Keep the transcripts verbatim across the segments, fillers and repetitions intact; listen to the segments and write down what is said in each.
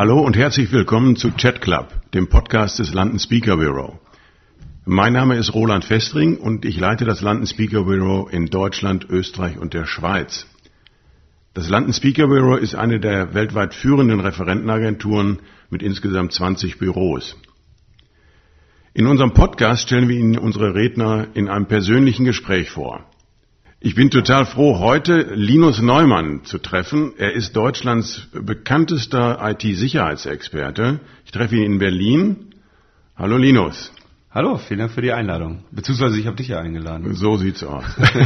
Hallo und herzlich willkommen zu Chat Club, dem Podcast des London Speaker Bureau. Mein Name ist Roland Festring und ich leite das London Speaker Bureau in Deutschland, Österreich und der Schweiz. Das London Speaker Bureau ist eine der weltweit führenden Referentenagenturen mit insgesamt zwanzig Büros. In unserem Podcast stellen wir Ihnen unsere Redner in einem persönlichen Gespräch vor. Ich bin total froh, heute Linus Neumann zu treffen. Er ist Deutschlands bekanntester I T-Sicherheitsexperte. Ich treffe ihn in Berlin. Hallo Linus. Hallo, vielen Dank für die Einladung. Beziehungsweise ich habe dich ja eingeladen. So sieht's aus.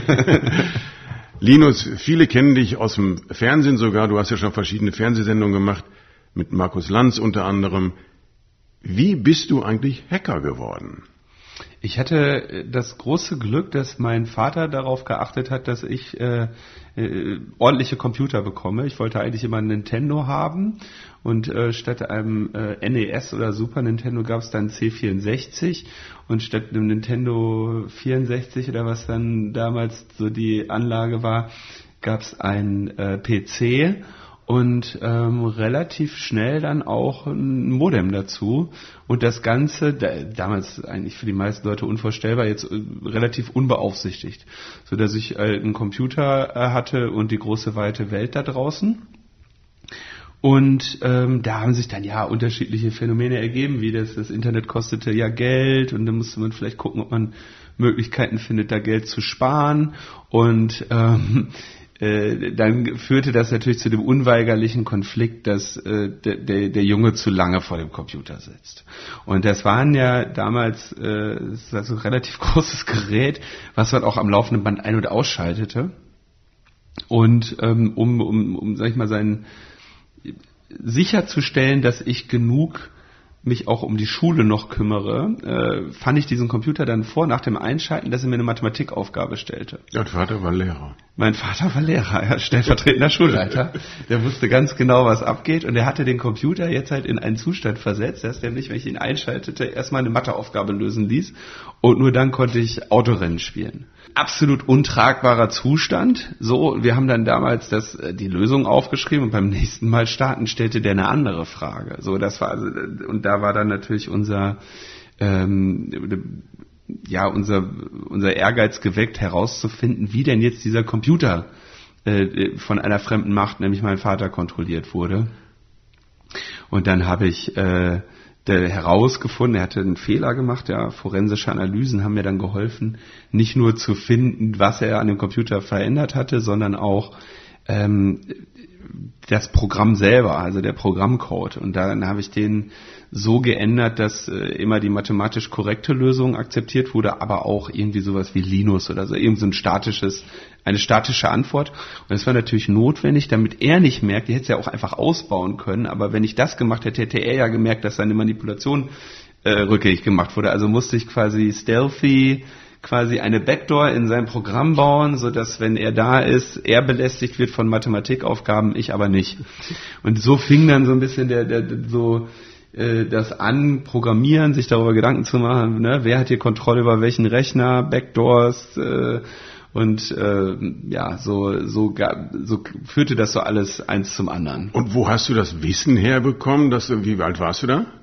Linus, viele kennen dich aus dem Fernsehen sogar. Du hast ja schon verschiedene Fernsehsendungen gemacht, mit Markus Lanz unter anderem. Wie bist du eigentlich Hacker geworden? Ich hatte das große Glück, dass mein Vater darauf geachtet hat, dass ich äh, äh, ordentliche Computer bekomme. Ich wollte eigentlich immer einen Nintendo haben und äh, statt einem äh, N E S oder Super Nintendo gab es dann C vierundsechzig und statt einem Nintendo vierundsechzig oder was dann damals so die Anlage war, gab es einen äh, P C. Und ähm, relativ schnell dann auch ein Modem dazu. Und das Ganze, da, damals eigentlich für die meisten Leute unvorstellbar, jetzt äh, relativ unbeaufsichtigt. So dass ich äh, einen Computer äh, hatte und die große weite Welt da draußen. Und ähm, da haben sich dann ja unterschiedliche Phänomene ergeben, wie das, das Internet kostete ja Geld und dann musste man vielleicht gucken, ob man Möglichkeiten findet, da Geld zu sparen. Und ähm, Äh, dann führte das natürlich zu dem unweigerlichen Konflikt, dass äh, der, der, der Junge zu lange vor dem Computer sitzt. Und das waren ja damals äh, das war so ein relativ großes Gerät, was man auch am laufenden Band ein- und ausschaltete. Und ähm, um, um, um, sag ich mal, seinen sicherzustellen, dass ich genug mich auch um die Schule noch kümmere, äh, fand ich diesen Computer dann vor, nach dem Einschalten, dass er mir eine Mathematikaufgabe stellte. Dein Vater war Lehrer. Mein Vater war Lehrer, ja, stellvertretender Schulleiter. Der wusste ganz genau, was abgeht und er hatte den Computer jetzt halt in einen Zustand versetzt, dass der mich, wenn ich ihn einschaltete, erstmal eine Matheaufgabe lösen ließ und nur dann konnte ich Autorennen spielen. Absolut untragbarer Zustand. So, wir haben dann damals das, die Lösung aufgeschrieben und beim nächsten Mal starten stellte der eine andere Frage. So, das war also, und da war dann natürlich unser ähm, ja unser unser Ehrgeiz geweckt, herauszufinden, wie denn jetzt dieser Computer äh, von einer fremden Macht, nämlich meinem Vater, kontrolliert wurde. Und dann habe ich äh, der herausgefunden, er hatte einen Fehler gemacht, ja, forensische Analysen haben mir dann geholfen, nicht nur zu finden, was er an dem Computer verändert hatte, sondern auch ähm, das Programm selber, also der Programmcode. Und dann habe ich den so geändert, dass äh, immer die mathematisch korrekte Lösung akzeptiert wurde, aber auch irgendwie sowas wie Linus oder so, irgend so ein statisches, eine statische Antwort. Und das war natürlich notwendig, damit er nicht merkt, er hätte es ja auch einfach ausbauen können, aber wenn ich das gemacht hätte, hätte er ja gemerkt, dass seine Manipulation äh, rückgängig gemacht wurde. Also musste ich quasi stealthy quasi eine Backdoor in sein Programm bauen, so dass, wenn er da ist, er belästigt wird von Mathematikaufgaben, ich aber nicht. Und so fing dann so ein bisschen der, der, der so äh, das an, Programmieren, sich darüber Gedanken zu machen, ne? Wer hat hier Kontrolle über welchen Rechner, Backdoors, äh, und äh, ja, so, so, so führte das so alles eins zum anderen. Und wo hast du das Wissen herbekommen? Dass, wie alt warst du da?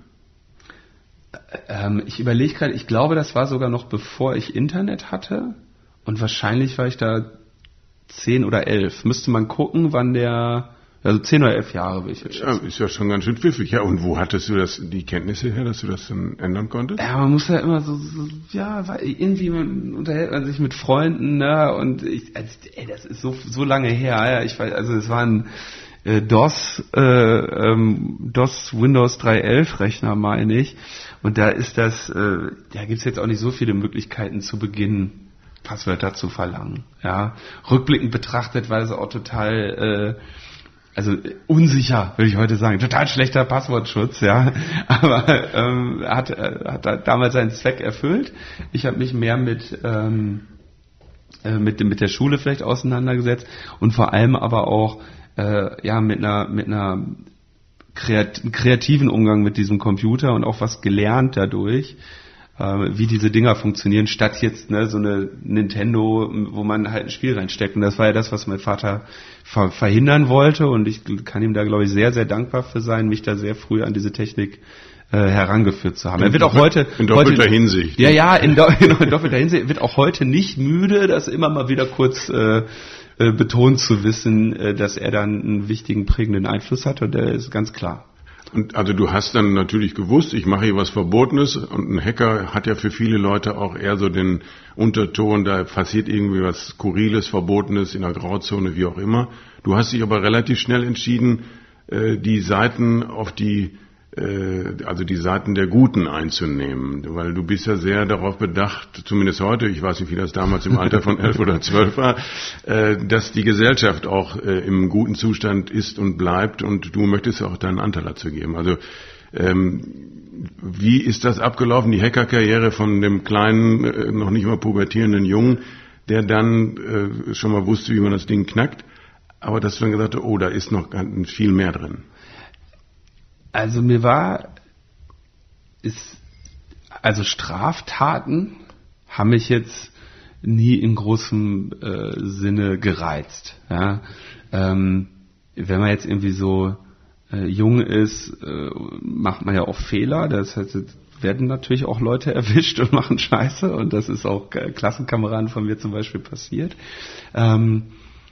Ähm, ich überlege gerade, ich glaube, das war sogar noch bevor ich Internet hatte. Und wahrscheinlich war ich da zehn oder elf. Müsste man gucken, wann der... Also zehn oder elf Jahre will ich jetzt schätzen. Ja, ist ja schon ganz schön pfiffig. Ja, und wo hattest du das, die Kenntnisse her, dass du das dann ändern konntest? Ja, man muss ja immer so, so ja, irgendwie man unterhält man sich mit Freunden, ne, und ich, also, ey, das ist so so lange her, ja, ich weiß, also es waren äh, DOS, äh, ähm, DOS Windows drei Punkt elf Rechner, meine ich, und da ist das, äh, da gibt's jetzt auch nicht so viele Möglichkeiten zu beginnen, Passwörter zu verlangen, ja. Rückblickend betrachtet war es auch total, äh, also unsicher, würde ich heute sagen, total schlechter Passwortschutz, ja, aber ähm, hat, hat damals seinen Zweck erfüllt. Ich habe mich mehr mit ähm, äh, mit mit der Schule vielleicht auseinandergesetzt und vor allem aber auch äh, ja mit einer mit einer kreat- kreativen Umgang mit diesem Computer und auch was gelernt dadurch. wie diese Dinger funktionieren, statt jetzt ne, so eine Nintendo, wo man halt ein Spiel reinsteckt. Und das war ja das, was mein Vater ver- verhindern wollte. Und ich kann ihm da, glaube ich, sehr, sehr dankbar für sein, mich da sehr früh an diese Technik äh, herangeführt zu haben. Er wird auch heute... In doppelter heute, Hinsicht. Ja, ja, in, do, in doppelter Hinsicht. Wird auch heute nicht müde, das immer mal wieder kurz äh, äh, betont zu wissen, äh, dass er dann einen wichtigen, prägenden Einfluss hat. Und der ist ganz klar. Und also du hast dann natürlich gewusst, ich mache hier was Verbotenes, und ein Hacker hat ja für viele Leute auch eher so den Unterton, da passiert irgendwie was Skurriles, Verbotenes in der Grauzone, wie auch immer. Du hast dich aber relativ schnell entschieden, die Seiten auf die, also die Seiten der Guten einzunehmen, weil du bist ja sehr darauf bedacht, zumindest heute, ich weiß nicht, wie das damals im Alter von elf oder zwölf war, dass die Gesellschaft auch im guten Zustand ist und bleibt, und du möchtest auch deinen Anteil dazu geben. Also ähm, wie ist das abgelaufen, die Hackerkarriere von dem kleinen, noch nicht mal pubertierenden Jungen, der dann äh, schon mal wusste, wie man das Ding knackt, aber dass du dann gesagt hast, oh, da ist noch viel mehr drin? Also mir war, ist, also Straftaten haben mich jetzt nie in großem äh, Sinne gereizt. Ja? Ähm, wenn man jetzt irgendwie so äh, jung ist, äh, macht man ja auch Fehler. Das heißt, jetzt werden natürlich auch Leute erwischt und machen Scheiße, und das ist auch äh, Klassenkameraden von mir zum Beispiel passiert. Ähm,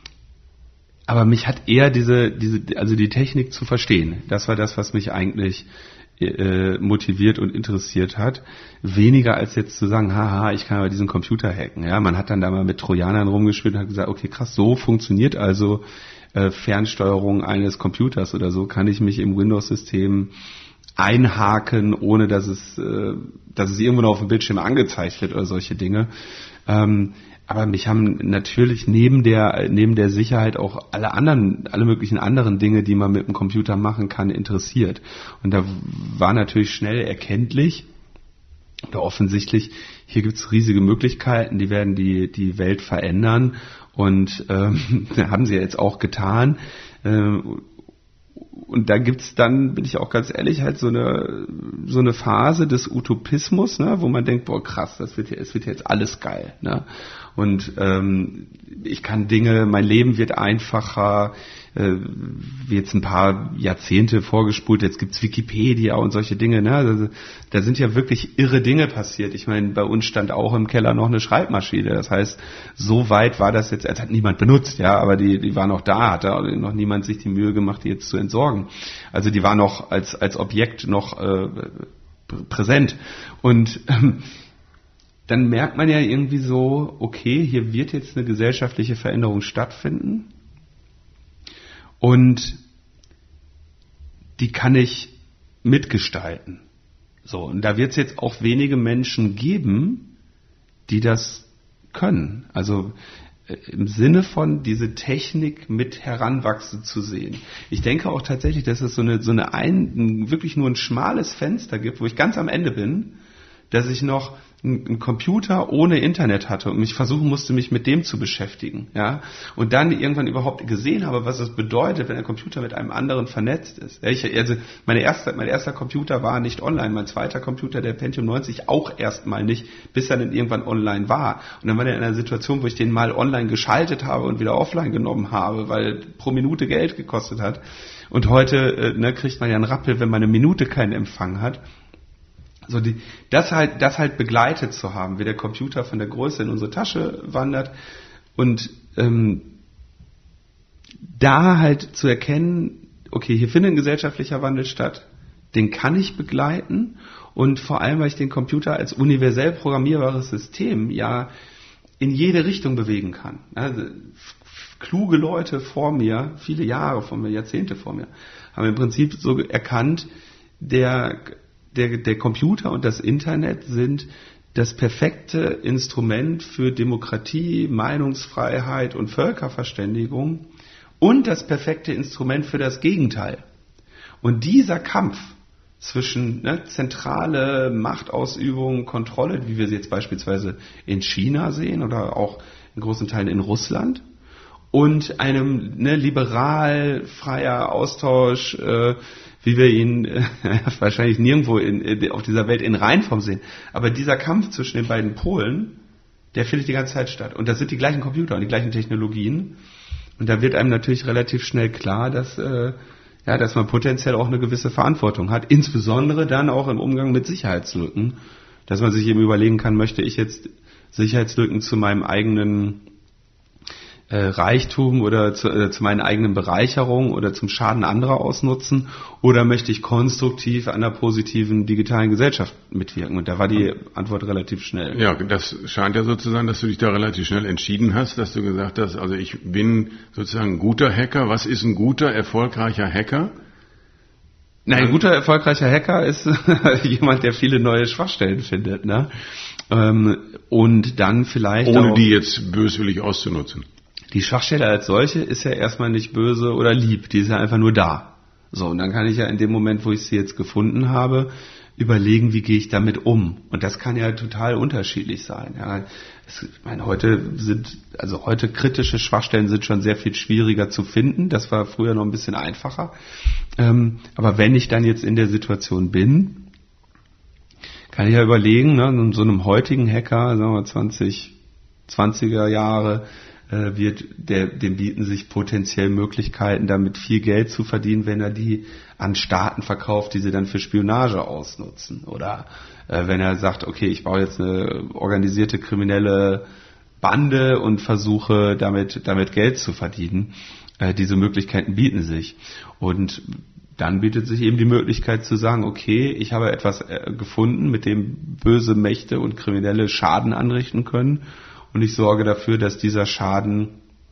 Aber mich hat eher diese, diese, also die Technik zu verstehen. Das war das, was mich eigentlich äh, motiviert und interessiert hat. Weniger als jetzt zu sagen, haha, ich kann aber diesen Computer hacken. Ja, man hat dann da mal mit Trojanern rumgespielt und hat gesagt, okay, krass, so funktioniert also äh, Fernsteuerung eines Computers oder so. Kann ich mich im Windows-System einhaken, ohne dass es, äh, dass es irgendwo noch auf dem Bildschirm angezeigt wird oder solche Dinge. Ähm, Aber mich haben natürlich neben der, neben der Sicherheit auch alle anderen, alle möglichen anderen Dinge, die man mit dem Computer machen kann, interessiert. Und da war natürlich schnell erkenntlich oder offensichtlich, hier gibt's riesige Möglichkeiten, die werden die, die Welt verändern. Und ähm, haben sie ja jetzt auch getan. Ähm, Und da gibt's dann, bin ich auch ganz ehrlich, halt so eine so eine Phase des Utopismus, ne, wo man denkt, boah krass, das wird es wird jetzt alles geil, ne? Und ähm, ich kann Dinge, mein Leben wird einfacher, äh, wie jetzt ein paar Jahrzehnte vorgespult, jetzt gibt's Wikipedia und solche Dinge, ne? Also, da sind ja wirklich irre Dinge passiert. Ich meine, bei uns stand auch im Keller noch eine Schreibmaschine. Das heißt, so weit war das jetzt, als hat niemand benutzt, ja, aber die die war noch da, hat da noch niemand sich die Mühe gemacht, die jetzt zu entsorgen. Also die war noch als als Objekt noch äh, präsent. Und ähm, dann merkt man ja irgendwie so, okay, hier wird jetzt eine gesellschaftliche Veränderung stattfinden und die kann ich mitgestalten. So, und da wird es jetzt auch wenige Menschen geben, die das können. Also äh, im Sinne von diese Technik mit heranwachsen zu sehen. Ich denke auch tatsächlich, dass es so eine, so eine ein, wirklich nur ein schmales Fenster gibt, wo ich ganz am Ende bin, dass ich noch einen Computer ohne Internet hatte und mich versuchen musste, mich mit dem zu beschäftigen, ja, und dann irgendwann überhaupt gesehen habe, was es bedeutet, wenn ein Computer mit einem anderen vernetzt ist. Ja, ich, also meine erste, mein erster Computer war nicht online, mein zweiter Computer, der Pentium neunzig, auch erstmal nicht, bis er dann irgendwann online war. Und dann war er in einer Situation, wo ich den mal online geschaltet habe und wieder offline genommen habe, weil pro Minute Geld gekostet hat. Und heute äh, ne, kriegt man ja einen Rappel, wenn man eine Minute keinen Empfang hat. So die, das halt, das halt begleitet zu haben, wie der Computer von der Größe in unsere Tasche wandert und ähm, da halt zu erkennen, okay, hier findet ein gesellschaftlicher Wandel statt, den kann ich begleiten und vor allem, weil ich den Computer als universell programmierbares System ja in jede Richtung bewegen kann. Also, kluge Leute vor mir, viele Jahre vor mir, Jahrzehnte vor mir, haben im Prinzip so erkannt, der Der, der Computer und das Internet sind das perfekte Instrument für Demokratie, Meinungsfreiheit und Völkerverständigung und das perfekte Instrument für das Gegenteil. Und dieser Kampf zwischen ne, zentrale Machtausübung, Kontrolle, wie wir sie jetzt beispielsweise in China sehen oder auch in großen Teilen in Russland, und einem ne, liberal, freier Austausch, äh, wie wir ihn äh, wahrscheinlich nirgendwo in, in, auf dieser Welt in Reinform sehen. Aber dieser Kampf zwischen den beiden Polen, der findet die ganze Zeit statt. Und das sind die gleichen Computer und die gleichen Technologien. Und da wird einem natürlich relativ schnell klar, dass, äh, ja, dass man potenziell auch eine gewisse Verantwortung hat. Insbesondere dann auch im Umgang mit Sicherheitslücken. Dass man sich eben überlegen kann, möchte ich jetzt Sicherheitslücken zu meinem eigenen äh, Reichtum oder zu, äh, zu meinen eigenen Bereicherungen oder zum Schaden anderer ausnutzen, oder möchte ich konstruktiv an einer positiven digitalen Gesellschaft mitwirken? Und da war die Antwort relativ schnell. Ja, das scheint ja so zu sein, dass du dich da relativ schnell entschieden hast, dass du gesagt hast, also ich bin sozusagen ein guter Hacker. Was ist ein guter, erfolgreicher Hacker? Nein, ein guter, erfolgreicher Hacker ist jemand, der viele neue Schwachstellen findet, ne? Ähm, und dann vielleicht ohne auch, die jetzt böswillig auszunutzen. Die Schwachstelle als solche ist ja erstmal nicht böse oder lieb, die ist ja einfach nur da. So, und dann kann ich ja in dem Moment, wo ich sie jetzt gefunden habe, überlegen, wie gehe ich damit um. Und das kann ja total unterschiedlich sein. Ja, es, ich meine, heute sind, also heute kritische Schwachstellen sind schon sehr viel schwieriger zu finden. Das war früher noch ein bisschen einfacher. Ähm, aber wenn ich dann jetzt in der Situation bin, kann ich ja überlegen, ne, in so einem heutigen Hacker, sagen wir zwanzig, zwanziger Jahre, äh, wird der, dem bieten sich potenziell Möglichkeiten, damit viel Geld zu verdienen, wenn er die an Staaten verkauft, die sie dann für Spionage ausnutzen. Oder äh, wenn er sagt, okay, ich baue jetzt eine organisierte kriminelle Bande und versuche damit, damit Geld zu verdienen. Äh, diese Möglichkeiten bieten sich. Und dann bietet sich eben die Möglichkeit zu sagen, okay, ich habe etwas äh, gefunden, mit dem böse Mächte und Kriminelle Schaden anrichten können, und ich sorge dafür, dass dieser Schaden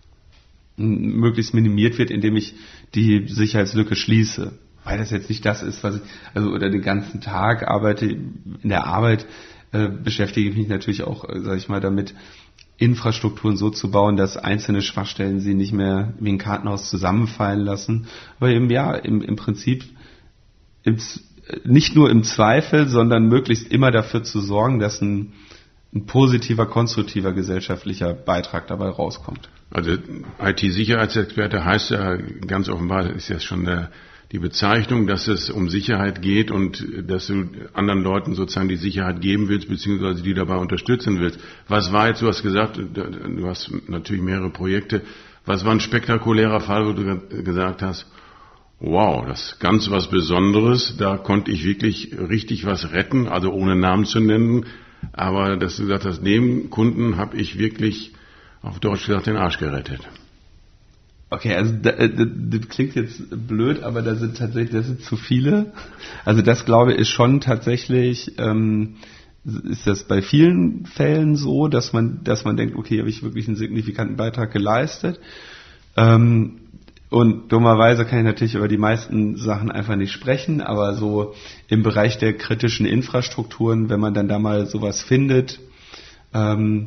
möglichst minimiert wird, indem ich die Sicherheitslücke schließe. Weil das jetzt nicht das ist, was ich, also oder den ganzen Tag arbeite, in der Arbeit äh, beschäftige ich mich natürlich auch, äh, sage ich mal, damit, Infrastrukturen so zu bauen, dass einzelne Schwachstellen sie nicht mehr wie ein Kartenhaus zusammenfallen lassen. Aber eben ja, im, im Prinzip im, nicht nur im Zweifel, sondern möglichst immer dafür zu sorgen, dass ein, ein positiver, konstruktiver gesellschaftlicher Beitrag dabei rauskommt. Also I T-Sicherheitsexperte heißt ja ganz offenbar, das ist ja schon der, die Bezeichnung, dass es um Sicherheit geht und dass du anderen Leuten sozusagen die Sicherheit geben willst, beziehungsweise die dabei unterstützen willst. Was war jetzt, du hast gesagt, du hast natürlich mehrere Projekte, was war ein spektakulärer Fall, wo du gesagt hast, wow, das ist ganz was Besonderes, da konnte ich wirklich richtig was retten, also ohne Namen zu nennen, aber dass du gesagt hast, dem Kunden habe ich wirklich, auf Deutsch gesagt, den Arsch gerettet. Okay, also das, das klingt jetzt blöd, aber da sind tatsächlich, das sind zu viele. Also das, glaube ich, ist schon tatsächlich, ähm, ist das bei vielen Fällen so, dass man, dass man denkt, okay, habe ich wirklich einen signifikanten Beitrag geleistet. Ähm, und dummerweise kann ich natürlich über die meisten Sachen einfach nicht sprechen, aber so im Bereich der kritischen Infrastrukturen, wenn man dann da mal sowas findet, ähm,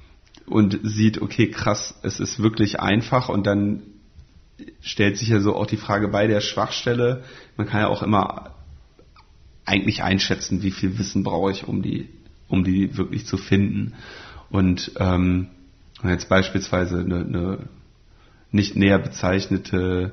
und sieht, okay, krass, es ist wirklich einfach, und dann stellt sich ja so auch die Frage bei der Schwachstelle, man kann ja auch immer eigentlich einschätzen, wie viel Wissen brauche ich, um die, um die wirklich zu finden. Und ähm, wenn jetzt beispielsweise eine, eine nicht näher bezeichnete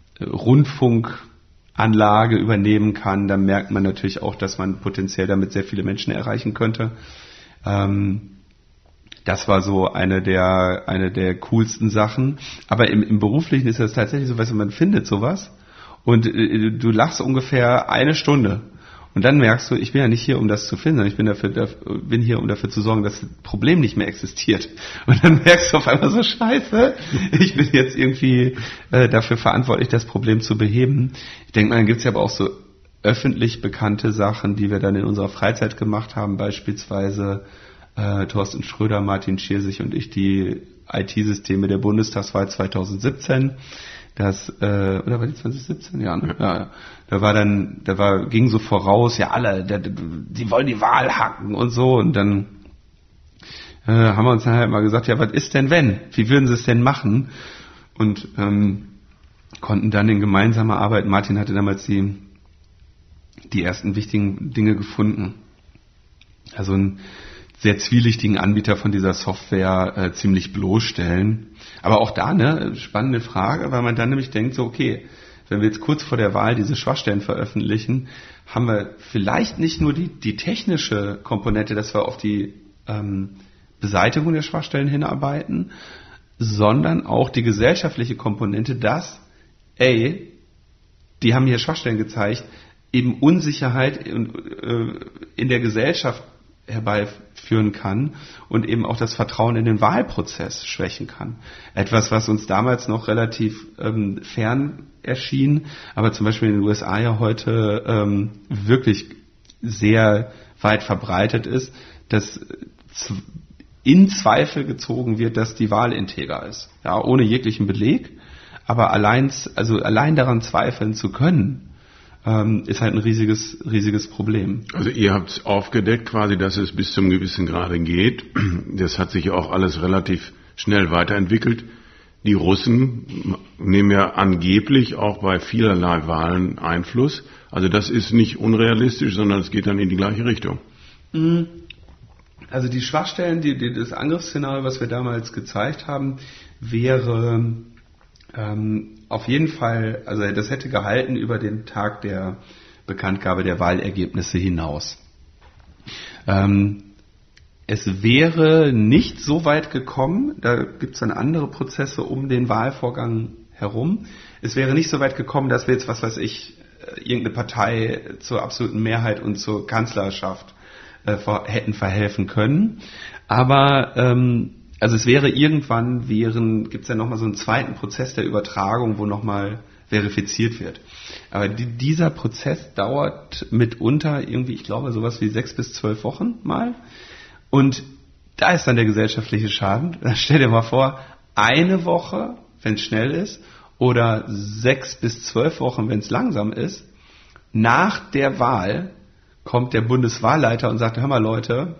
Rundfunkanlage übernehmen kann, dann merkt man natürlich auch, dass man potenziell damit sehr viele Menschen erreichen könnte. Ähm, Das war so eine der, eine der coolsten Sachen. Aber im, im Beruflichen ist das tatsächlich so, weißt du, man findet sowas und äh, du lachst ungefähr eine Stunde. Und dann merkst du, ich bin ja nicht hier, um das zu finden, sondern ich bin dafür, dafür, bin hier, um dafür zu sorgen, dass das Problem nicht mehr existiert. Und dann merkst du auf einmal so, scheiße, ich bin jetzt irgendwie äh, dafür verantwortlich, das Problem zu beheben. Ich denke mal, dann gibt's ja aber auch so öffentlich bekannte Sachen, die wir dann in unserer Freizeit gemacht haben, beispielsweise Äh, Thorsten Schröder, Martin Schirsich und ich, die I T-Systeme der Bundestagswahl zwanzig siebzehn. Das, äh, oder war die zwanzig siebzehn? Ja, ne? Ja, ja. Da war dann, da war, ging so voraus, ja alle, da, die wollen die Wahl hacken und so, und dann äh, haben wir uns dann halt mal gesagt, ja, was ist denn wenn? Wie würden sie es denn machen? Und ähm, konnten dann in gemeinsamer Arbeit, Martin hatte damals die, die ersten wichtigen Dinge gefunden. Also ein sehr zwielichtigen Anbieter von dieser Software äh, ziemlich bloßstellen. Aber auch da, ne, spannende Frage, weil man dann nämlich denkt, so, okay, wenn wir jetzt kurz vor der Wahl diese Schwachstellen veröffentlichen, haben wir vielleicht nicht nur die, die technische Komponente, dass wir auf die ähm, Beseitigung der Schwachstellen hinarbeiten, sondern auch die gesellschaftliche Komponente, dass, ey, die haben hier Schwachstellen gezeigt, eben Unsicherheit in, äh, in der Gesellschaft herbeiführen kann und eben auch das Vertrauen in den Wahlprozess schwächen kann. Etwas, was uns damals noch relativ ähm, fern erschien, aber zum Beispiel in den U S A ja heute ähm, wirklich sehr weit verbreitet ist, dass in Zweifel gezogen wird, dass die Wahl integer ist. Ja, ohne jeglichen Beleg, aber allein, also allein daran zweifeln zu können, ähm, ist halt ein riesiges, riesiges Problem. Also ihr habt aufgedeckt quasi, dass es bis zum gewissen Grade geht. Das hat sich auch alles relativ schnell weiterentwickelt. Die Russen nehmen ja angeblich auch bei vielerlei Wahlen Einfluss. Also das ist nicht unrealistisch, sondern es geht dann in die gleiche Richtung. Also die Schwachstellen, die, die, das Angriffsszenario, was wir damals gezeigt haben, wäre ähm, auf jeden Fall, also das hätte gehalten über den Tag der Bekanntgabe der Wahlergebnisse hinaus. Ähm, Es wäre nicht so weit gekommen, da gibt es dann andere Prozesse um den Wahlvorgang herum. Es wäre nicht so weit gekommen, dass wir jetzt, was weiß ich, irgendeine Partei zur absoluten Mehrheit und zur Kanzlerschaft äh, hätten verhelfen können. Aber ähm, also es wäre irgendwann, wären, gibt es ja nochmal so einen zweiten Prozess der Übertragung, wo nochmal verifiziert wird. Aber die, dieser Prozess dauert mitunter irgendwie, ich glaube, sowas wie sechs bis zwölf Wochen mal. Und da ist dann der gesellschaftliche Schaden. Dann stell dir mal vor, eine Woche, wenn es schnell ist, oder sechs bis zwölf Wochen, wenn es langsam ist, nach der Wahl kommt der Bundeswahlleiter und sagt, hör mal Leute,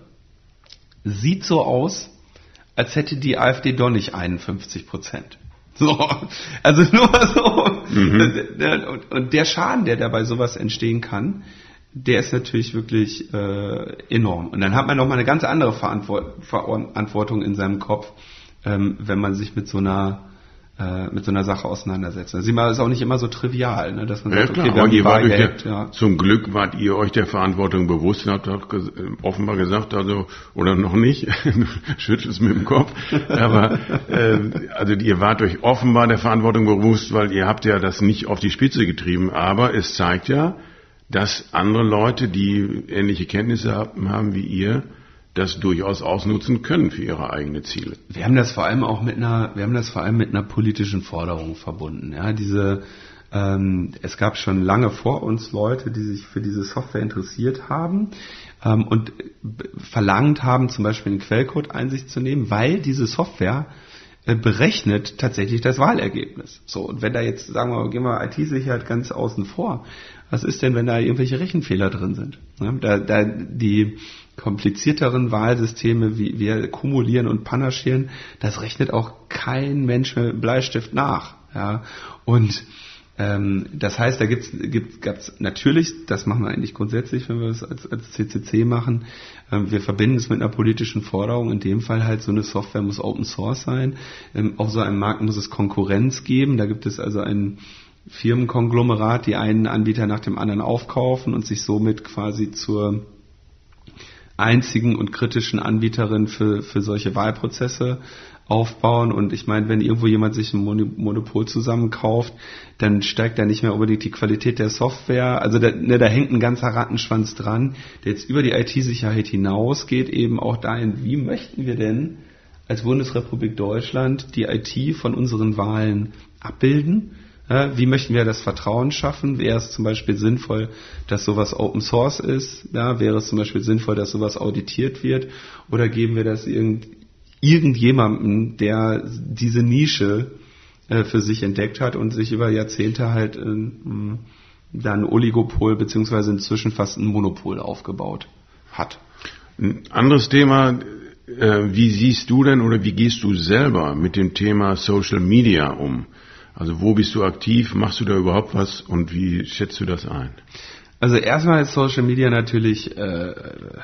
sieht so aus, als hätte die AfD doch nicht einundfünfzig Prozent. So, also nur so. Mhm. Und der Schaden, der dabei sowas entstehen kann, der ist natürlich wirklich äh, enorm. Und dann hat man nochmal eine ganz andere Verantwort- Verantwortung in seinem Kopf, ähm, wenn man sich mit so einer äh, mit so einer Sache auseinandersetzt. Also das ist auch nicht immer so trivial, ne, dass man ja, sagt, klar, okay, wir haben die Wahl gehabt, ja. Zum Glück wart ihr euch der Verantwortung bewusst, habt doch ges- offenbar gesagt, also oder noch nicht, schüttelst mit dem Kopf, aber äh, also ihr wart euch offenbar der Verantwortung bewusst, weil ihr habt ja das nicht auf die Spitze getrieben, aber es zeigt ja, dass andere Leute, die ähnliche Kenntnisse haben wie ihr, das durchaus ausnutzen können für ihre eigenen Ziele. Wir haben das vor allem auch mit einer, wir haben das vor allem mit einer politischen Forderung verbunden. Ja, diese, ähm, es gab schon lange vor uns Leute, die sich für diese Software interessiert haben ähm, und b- verlangt haben, zum Beispiel in den Quellcode Einsicht zu nehmen, weil diese Software äh, berechnet tatsächlich das Wahlergebnis. So, und wenn da jetzt, sagen wir mal, gehen wir I T-Sicherheit ganz außen vor, was ist denn, wenn da irgendwelche Rechenfehler drin sind? Ja, da, da die komplizierteren Wahlsysteme, wie wir kumulieren und panaschieren, das rechnet auch kein Mensch mit Bleistift nach. Ja, und ähm, das heißt, da gibt's gibt gab's natürlich, das machen wir eigentlich grundsätzlich, wenn wir das als, als C C C machen, ähm, wir verbinden es mit einer politischen Forderung, in dem Fall halt so eine Software muss Open Source sein, ähm, auf so einem Markt muss es Konkurrenz geben, da gibt es also ein Firmenkonglomerat, die einen Anbieter nach dem anderen aufkaufen und sich somit quasi zur einzigen und kritischen Anbieterin für, für solche Wahlprozesse aufbauen. Und ich meine, wenn irgendwo jemand sich ein Monopol zusammenkauft, dann steigt da nicht mehr unbedingt die Qualität der Software. Also da, ne, da hängt ein ganzer Rattenschwanz dran, der jetzt über die I T-Sicherheit hinausgeht, eben auch dahin, wie möchten wir denn als Bundesrepublik Deutschland die I T von unseren Wahlen abbilden? Ja, wie möchten wir das Vertrauen schaffen? Wäre es zum Beispiel sinnvoll, dass sowas Open Source ist? Ja, wäre es zum Beispiel sinnvoll, dass sowas auditiert wird? Oder geben wir das irgend, irgendjemandem, der diese Nische äh, für sich entdeckt hat und sich über Jahrzehnte halt äh, da ein Oligopol beziehungsweise inzwischen fast ein Monopol aufgebaut hat? Ein anderes Thema, äh, wie siehst du denn oder wie gehst du selber mit dem Thema Social Media um? Also wo bist du aktiv? Machst du da überhaupt was? Und wie schätzt du das ein? Also erstmal ist Social Media natürlich äh,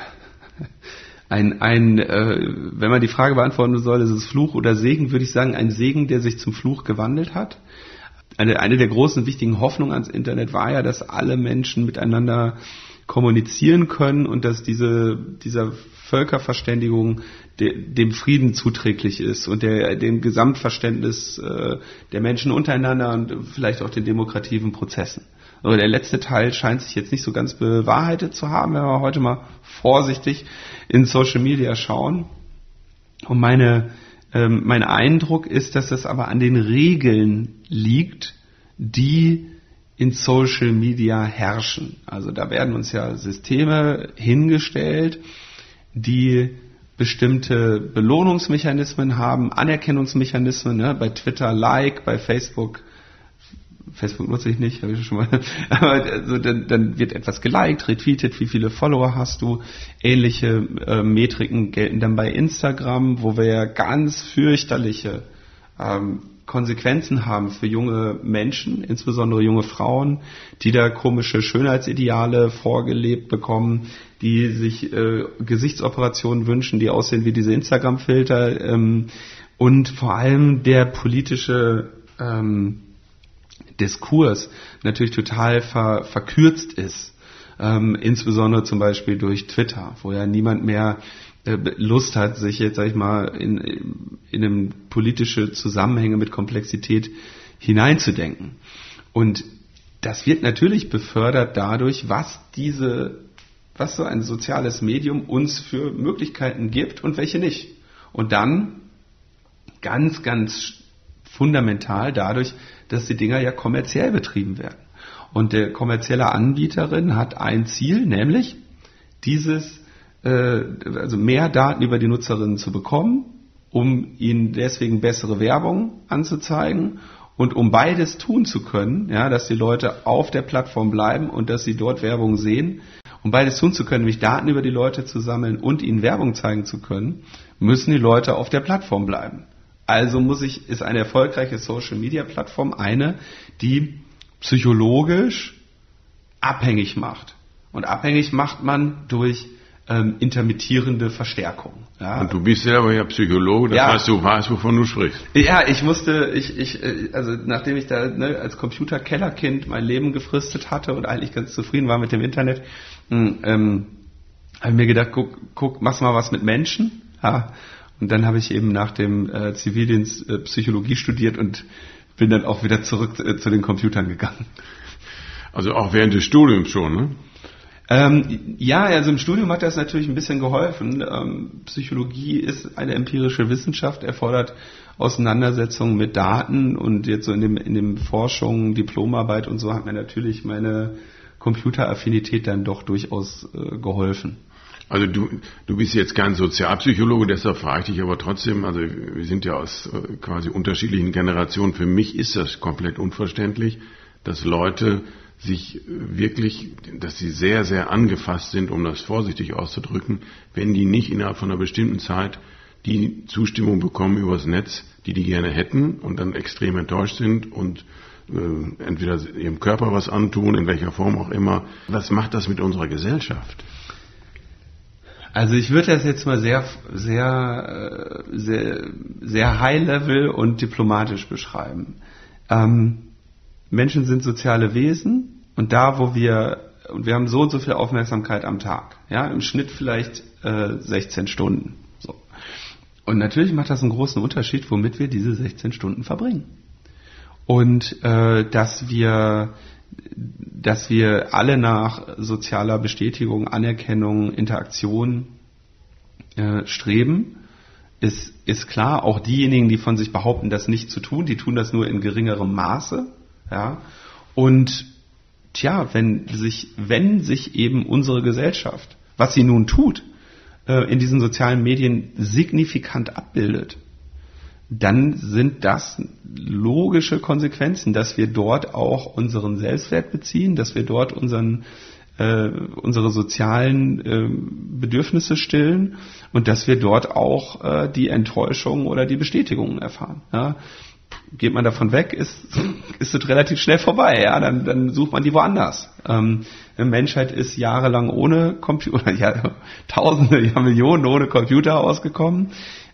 ein, ein äh, wenn man die Frage beantworten soll, ist es Fluch oder Segen, würde ich sagen, ein Segen, der sich zum Fluch gewandelt hat. eine, eine der großen wichtigen Hoffnungen ans Internet war ja, dass alle Menschen miteinander kommunizieren können und dass diese, dieser Völkerverständigung de, dem Frieden zuträglich ist und der, dem Gesamtverständnis äh, der Menschen untereinander und vielleicht auch den demokrativen Prozessen. Aber der letzte Teil scheint sich jetzt nicht so ganz bewahrheitet zu haben, wenn wir heute mal vorsichtig in Social Media schauen. Und meine, ähm, mein Eindruck ist, dass es aber an den Regeln liegt, die in Social Media herrschen. Also da werden uns ja Systeme hingestellt, die bestimmte Belohnungsmechanismen haben, Anerkennungsmechanismen, ne? Bei Twitter Like, bei Facebook, Facebook nutze ich nicht, habe ich schon mal, aber also dann, dann wird etwas geliked, retweetet, wie viele Follower hast du, ähnliche äh, Metriken gelten dann bei Instagram, wo wir ja ganz fürchterliche ähm, Konsequenzen haben für junge Menschen, insbesondere junge Frauen, die da komische Schönheitsideale vorgelebt bekommen, die sich äh, Gesichtsoperationen wünschen, die aussehen wie diese Instagram-Filter ähm, und vor allem der politische ähm, Diskurs natürlich total ver, verkürzt ist, ähm, insbesondere zum Beispiel durch Twitter, wo ja niemand mehr äh, Lust hat, sich jetzt, sag ich mal, in, in einem politische Zusammenhänge mit Komplexität hineinzudenken. Und das wird natürlich befördert dadurch, was diese, was so ein soziales Medium uns für Möglichkeiten gibt und welche nicht. Und dann ganz, ganz fundamental dadurch, dass die Dinger ja kommerziell betrieben werden. Und der kommerzielle Anbieterin hat ein Ziel, nämlich dieses, äh, also mehr Daten über die Nutzerinnen zu bekommen, um ihnen deswegen bessere Werbung anzuzeigen und um beides tun zu können, ja, dass die Leute auf der Plattform bleiben und dass sie dort Werbung sehen. Um beides tun zu können, nämlich Daten über die Leute zu sammeln und ihnen Werbung zeigen zu können, müssen die Leute auf der Plattform bleiben. Also muss ich, ist eine erfolgreiche Social-Media-Plattform eine, die psychologisch abhängig macht. Und abhängig macht man durch ähm, intermittierende Verstärkung. Ja. Und du bist selber ja Psychologe, das ja. heißt, du weißt, wovon du sprichst. Ja, ich musste, ich, ich, also nachdem ich da ne, als Computer-Kellerkind mein Leben gefristet hatte und eigentlich ganz zufrieden war mit dem Internet, ähm, habe ich mir gedacht, guck, guck, mach's mal was mit Menschen. Ja. Und dann habe ich eben nach dem äh, Zivildienst äh, Psychologie studiert und bin dann auch wieder zurück äh, zu den Computern gegangen. Also auch während des Studiums schon, ne? Ähm, ja, also im Studium hat das natürlich ein bisschen geholfen. Ähm, Psychologie ist eine empirische Wissenschaft, erfordert Auseinandersetzungen mit Daten und jetzt so in dem in dem Forschung, Diplomarbeit und so hat mir natürlich meine Computeraffinität dann doch durchaus äh, geholfen. Also du, du bist jetzt kein Sozialpsychologe, deshalb frage ich dich aber trotzdem, also wir sind ja aus äh, quasi unterschiedlichen Generationen. Für mich ist das komplett unverständlich, dass Leute sich wirklich, dass sie sehr, sehr angefasst sind, um das vorsichtig auszudrücken, wenn die nicht innerhalb von einer bestimmten Zeit die Zustimmung bekommen übers Netz, die die gerne hätten und dann extrem enttäuscht sind und äh, entweder ihrem Körper was antun, in welcher Form auch immer. Was macht das mit unserer Gesellschaft? Also ich würde das jetzt mal sehr, sehr, sehr, sehr high-level und diplomatisch beschreiben. Ähm, Menschen sind soziale Wesen und da, wo wir, und wir haben so und so viel Aufmerksamkeit am Tag, ja, im Schnitt vielleicht äh, sechzehn Stunden. So. Und natürlich macht das einen großen Unterschied, womit wir diese sechzehn Stunden verbringen. Und äh, dass wir dass wir alle nach sozialer Bestätigung, Anerkennung, Interaktion äh, streben, ist, ist klar. Auch diejenigen, die von sich behaupten, das nicht zu tun, die tun das nur in geringerem Maße. Ja. Und tja, wenn sich, wenn sich eben unsere Gesellschaft, was sie nun tut, äh, in diesen sozialen Medien signifikant abbildet, dann sind das logische Konsequenzen, dass wir dort auch unseren Selbstwert beziehen, dass wir dort unseren, äh, unsere sozialen äh, Bedürfnisse stillen und dass wir dort auch äh, die Enttäuschung oder die Bestätigung erfahren. Ja. Geht man davon weg, ist, ist es relativ schnell vorbei. Ja. Dann, dann sucht man die woanders. Ähm, die Menschheit ist jahrelang ohne Computer, ja, Tausende, ja Millionen ohne Computer ausgekommen.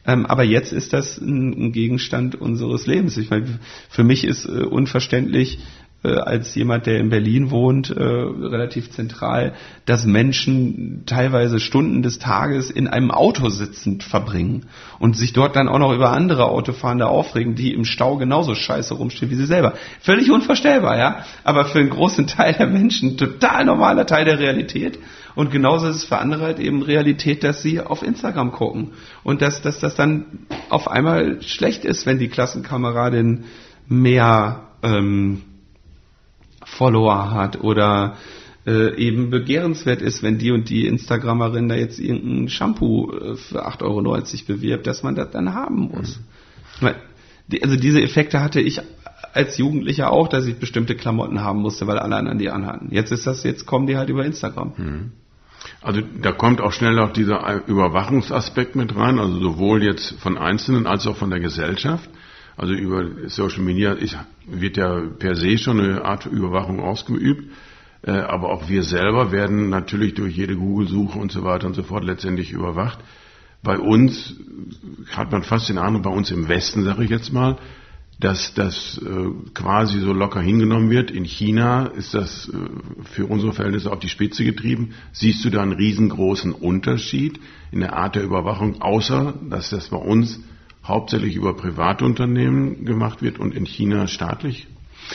Ähm, aber jetzt ist das ein, ein Gegenstand unseres Lebens. Ich meine, für mich ist äh, unverständlich, als jemand, der in Berlin wohnt, äh, relativ zentral, dass Menschen teilweise Stunden des Tages in einem Auto sitzend verbringen und sich dort dann auch noch über andere Autofahrende aufregen, die im Stau genauso scheiße rumstehen wie sie selber. Völlig unvorstellbar, ja, aber für einen großen Teil der Menschen total normaler Teil der Realität. Und genauso ist es für andere halt eben Realität, dass sie auf Instagram gucken und dass, dass das dann auf einmal schlecht ist, wenn die Klassenkameradin mehr ähm, Follower hat oder äh, eben begehrenswert ist, wenn die und die Instagramerin da jetzt irgendein Shampoo äh, für acht Euro neunzig bewirbt, dass man das dann haben muss. Mhm. Die, also diese Effekte hatte ich als Jugendlicher auch, dass ich bestimmte Klamotten haben musste, weil alle anderen die anhatten. Jetzt ist das, jetzt kommen die halt über Instagram. Mhm. Also da kommt auch schnell noch dieser Überwachungsaspekt mit rein, also sowohl jetzt von Einzelnen als auch von der Gesellschaft. Also über Social Media ist, wird ja per se schon eine Art Überwachung ausgeübt, äh, aber auch wir selber werden natürlich durch jede Google-Suche und so weiter und so fort letztendlich überwacht. Bei uns hat man fast den Eindruck, bei uns im Westen, sage ich jetzt mal, dass das äh, quasi so locker hingenommen wird. In China ist das äh, für unsere Verhältnisse auf die Spitze getrieben. Siehst du da einen riesengroßen Unterschied in der Art der Überwachung, außer dass das bei uns hauptsächlich über Privatunternehmen gemacht wird und in China staatlich?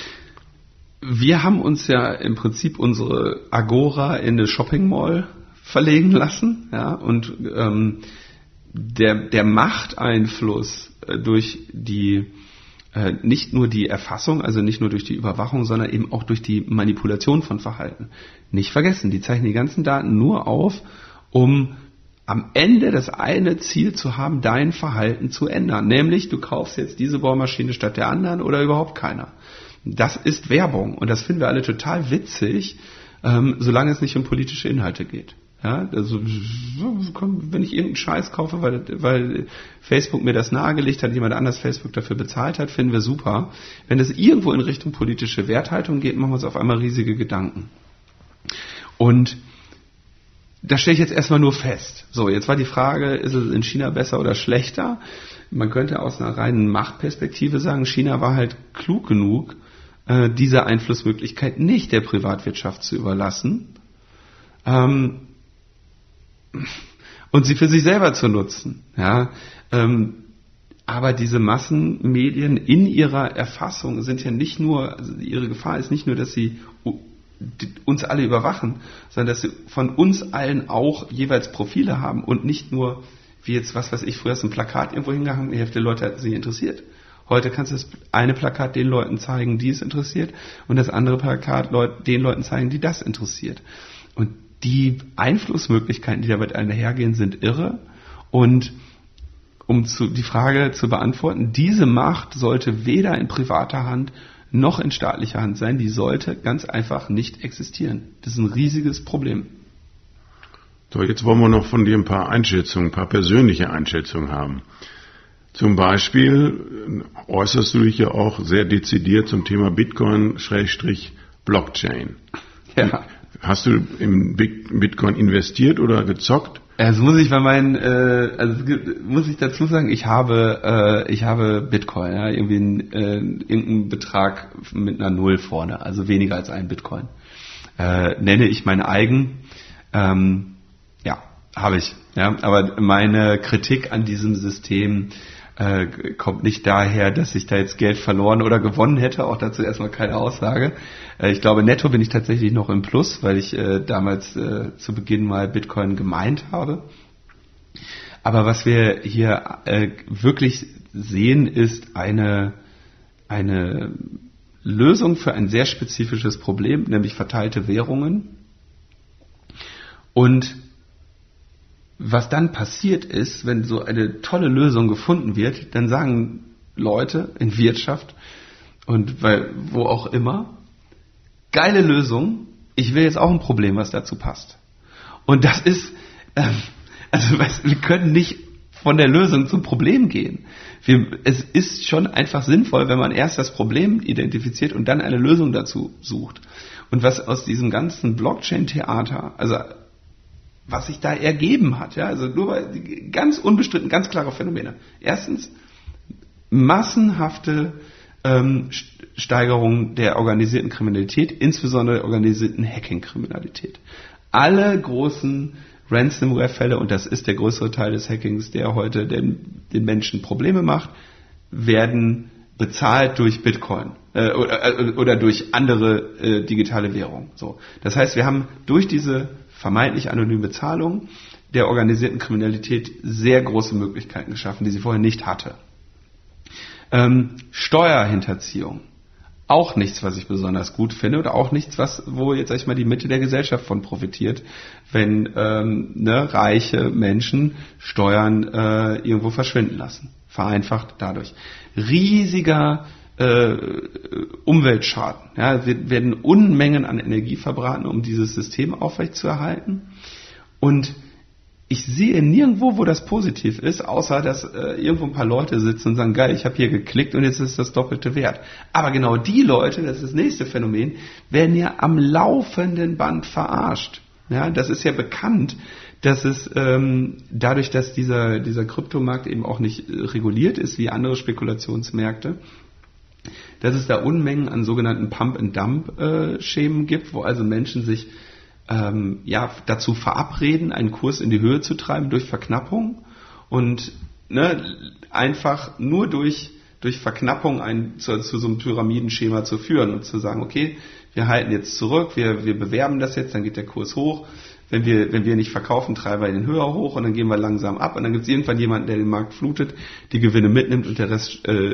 Wir haben uns ja im Prinzip unsere Agora in eine Shopping Mall verlegen lassen, ja, und ähm, der, der Machteinfluss äh, durch die äh, nicht nur die Erfassung, also nicht nur durch die Überwachung, sondern eben auch durch die Manipulation von Verhalten. Nicht vergessen, die zeichnen die ganzen Daten nur auf, um am Ende das eine Ziel zu haben, dein Verhalten zu ändern. Nämlich, du kaufst jetzt diese Bohrmaschine statt der anderen oder überhaupt keiner. Das ist Werbung und das finden wir alle total witzig, ähm, solange es nicht um politische Inhalte geht. Ja, also, wenn ich irgendeinen Scheiß kaufe, weil, weil Facebook mir das nahegelegt hat, jemand anders Facebook dafür bezahlt hat, finden wir super. Wenn es irgendwo in Richtung politische Werthaltung geht, machen wir uns auf einmal riesige Gedanken. Und das stelle ich jetzt erstmal nur fest. So, jetzt war die Frage, ist es in China besser oder schlechter? Man könnte aus einer reinen Machtperspektive sagen, China war halt klug genug, äh, diese Einflussmöglichkeit nicht der Privatwirtschaft zu überlassen ähm, und sie für sich selber zu nutzen. Ja, ähm, aber diese Massenmedien in ihrer Erfassung sind ja nicht nur, also ihre Gefahr ist nicht nur, dass sie uns alle überwachen, sondern dass sie von uns allen auch jeweils Profile haben und nicht nur, wie jetzt, was weiß ich, früher ist ein Plakat irgendwo hingehangen, die Hälfte der Leute hat sich interessiert. Heute kannst du das eine Plakat den Leuten zeigen, die es interessiert, und das andere Plakat den Leuten zeigen, die das interessiert. Und die Einflussmöglichkeiten, die damit einhergehen, sind irre. Und um zu, die Frage zu beantworten, diese Macht sollte weder in privater Hand noch in staatlicher Hand sein, die sollte ganz einfach nicht existieren. Das ist ein riesiges Problem. So, jetzt wollen wir noch von dir ein paar Einschätzungen, ein paar persönliche Einschätzungen haben. Zum Beispiel äußerst du dich ja auch sehr dezidiert zum Thema Bitcoin-Blockchain. Ja. Hast du im Bitcoin investiert oder gezockt? Also muss ich bei meinen, äh, also muss ich dazu sagen, ich habe, äh, ich habe Bitcoin, ja, irgendwie ein, äh, irgendeinen Betrag mit einer Null vorne, also weniger als ein Bitcoin. Äh, nenne ich mein eigen, ähm, ja, habe ich, ja, aber meine Kritik an diesem System äh, kommt nicht daher, dass ich da jetzt Geld verloren oder gewonnen hätte, auch dazu erstmal keine Aussage. Äh, ich glaube, netto bin ich tatsächlich noch im Plus, weil ich äh, damals äh, zu Beginn mal Bitcoin gemeint habe. Aber was wir hier äh, wirklich sehen, ist eine, eine Lösung für ein sehr spezifisches Problem, nämlich verteilte Währungen. Und was dann passiert ist, wenn so eine tolle Lösung gefunden wird, dann sagen Leute in Wirtschaft und weil, wo auch immer, geile Lösung, ich will jetzt auch ein Problem, was dazu passt. Und das ist, ähm, also weißt, wir können nicht von der Lösung zum Problem gehen. Wir, es ist schon einfach sinnvoll, wenn man erst das Problem identifiziert und dann eine Lösung dazu sucht. Und was aus diesem ganzen Blockchain-Theater, also was sich da ergeben hat. Ja, also nur weil, ganz unbestritten, ganz klare Phänomene. Erstens, massenhafte ähm, Steigerung der organisierten Kriminalität, insbesondere der organisierten Hacking-Kriminalität. Alle großen Ransomware-Fälle, und das ist der größere Teil des Hackings, der heute den, den Menschen Probleme macht, werden bezahlt durch Bitcoin äh, oder, oder durch andere äh, digitale Währungen. So. Das heißt, wir haben durch diese vermeintlich anonyme Bezahlung der organisierten Kriminalität sehr große Möglichkeiten geschaffen, die sie vorher nicht hatte. Ähm, Steuerhinterziehung. Auch nichts, was ich besonders gut finde, oder auch nichts, was, wo jetzt sag ich mal die Mitte der Gesellschaft von profitiert, wenn ähm, ne, reiche Menschen Steuern äh, irgendwo verschwinden lassen. Vereinfacht dadurch. Riesiger äh, Umweltschaden. Ja, wir werden Unmengen an Energie verbraten, um dieses System aufrechtzuerhalten. Und ich sehe nirgendwo, wo das positiv ist, außer dass äh, irgendwo ein paar Leute sitzen und sagen, geil, ich habe hier geklickt und jetzt ist das Doppelte wert. Aber genau die Leute, das ist das nächste Phänomen, werden ja am laufenden Band verarscht. Ja, das ist ja bekannt, dass es ähm, dadurch, dass dieser, dieser Kryptomarkt eben auch nicht äh, reguliert ist wie andere Spekulationsmärkte, dass es da Unmengen an sogenannten Pump-and-Dump-Schemen gibt, wo also Menschen sich ähm, ja, dazu verabreden, einen Kurs in die Höhe zu treiben durch Verknappung und ne, einfach nur durch, durch Verknappung ein, zu, zu so einem Pyramidenschema zu führen und zu sagen, okay, wir halten jetzt zurück, wir, wir bewerben das jetzt, dann geht der Kurs hoch. Wenn wir, wenn wir nicht verkaufen, treiben wir den höher hoch und dann gehen wir langsam ab und dann gibt es irgendwann jemanden, der den Markt flutet, die Gewinne mitnimmt und der Rest äh,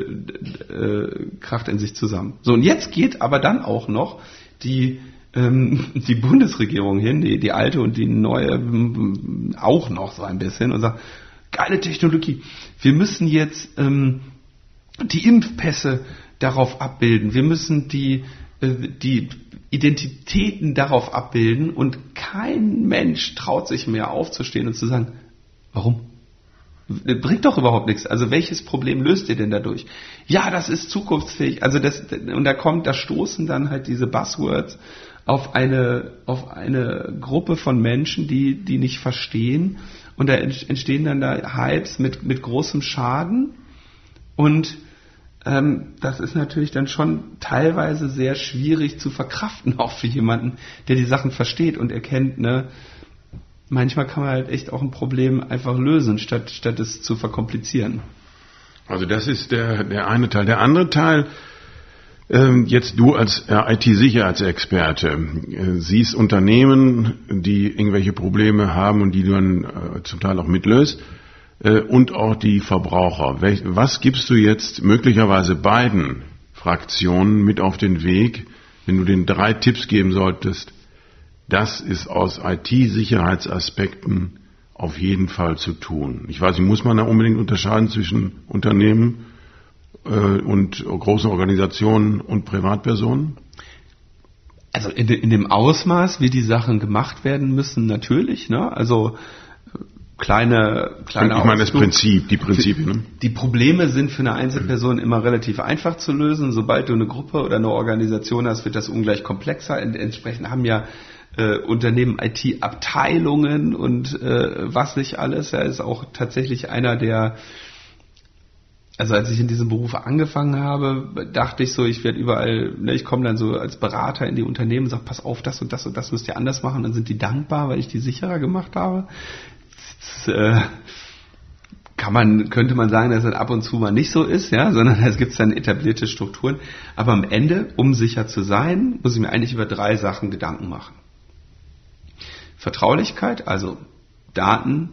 äh, kracht in sich zusammen. So, und jetzt geht aber dann auch noch die, ähm, die Bundesregierung hin, die, die alte und die neue auch noch so ein bisschen und sagt, geile Technologie, wir müssen jetzt ähm, die Impfpässe darauf abbilden, wir müssen die die Identitäten darauf abbilden und kein Mensch traut sich mehr aufzustehen und zu sagen, warum? Das bringt doch überhaupt nichts. Also welches Problem löst ihr denn dadurch? Ja, das ist zukunftsfähig. Also das, und da kommt, da stoßen dann halt diese Buzzwords auf eine, auf eine Gruppe von Menschen, die, die nicht verstehen und da entstehen dann da Hypes mit, mit großem Schaden und das ist natürlich dann schon teilweise sehr schwierig zu verkraften, auch für jemanden, der die Sachen versteht und erkennt, ne, manchmal kann man halt echt auch ein Problem einfach lösen, statt, statt es zu verkomplizieren. Also das ist der, der eine Teil. Der andere Teil, äh, jetzt du als äh, I T-Sicherheitsexperte, äh, siehst Unternehmen, die irgendwelche Probleme haben und die du dann äh, zum Teil auch mitlöst. Und auch die Verbraucher. Was gibst du jetzt möglicherweise beiden Fraktionen mit auf den Weg, wenn du denen drei Tipps geben solltest? Das ist aus I T-Sicherheitsaspekten auf jeden Fall zu tun. Ich weiß nicht, muss man da unbedingt unterscheiden zwischen Unternehmen und großen Organisationen und Privatpersonen? Also in, de, in dem Ausmaß, wie die Sachen gemacht werden müssen, natürlich. Ne? Also Kleine, kleine ich meine das Prinzip, die Prinzipien. Ne? Die Probleme sind für eine Einzelperson immer relativ einfach zu lösen. Sobald du eine Gruppe oder eine Organisation hast, wird das ungleich komplexer. Entsprechend haben ja äh, Unternehmen I T-Abteilungen und äh, was nicht alles. Er ist auch tatsächlich einer der, also als ich in diesem Beruf angefangen habe, dachte ich so, ich werde überall, ne, ich komme dann so als Berater in die Unternehmen und sage, pass auf, das und das und das müsst ihr anders machen. Dann sind die dankbar, weil ich die sicherer gemacht habe. Das, äh, kann man, könnte man sagen, dass es ab und zu mal nicht so ist, ja, sondern es gibt dann etablierte Strukturen. Aber am Ende, um sicher zu sein, muss ich mir eigentlich über drei Sachen Gedanken machen. Vertraulichkeit, also Daten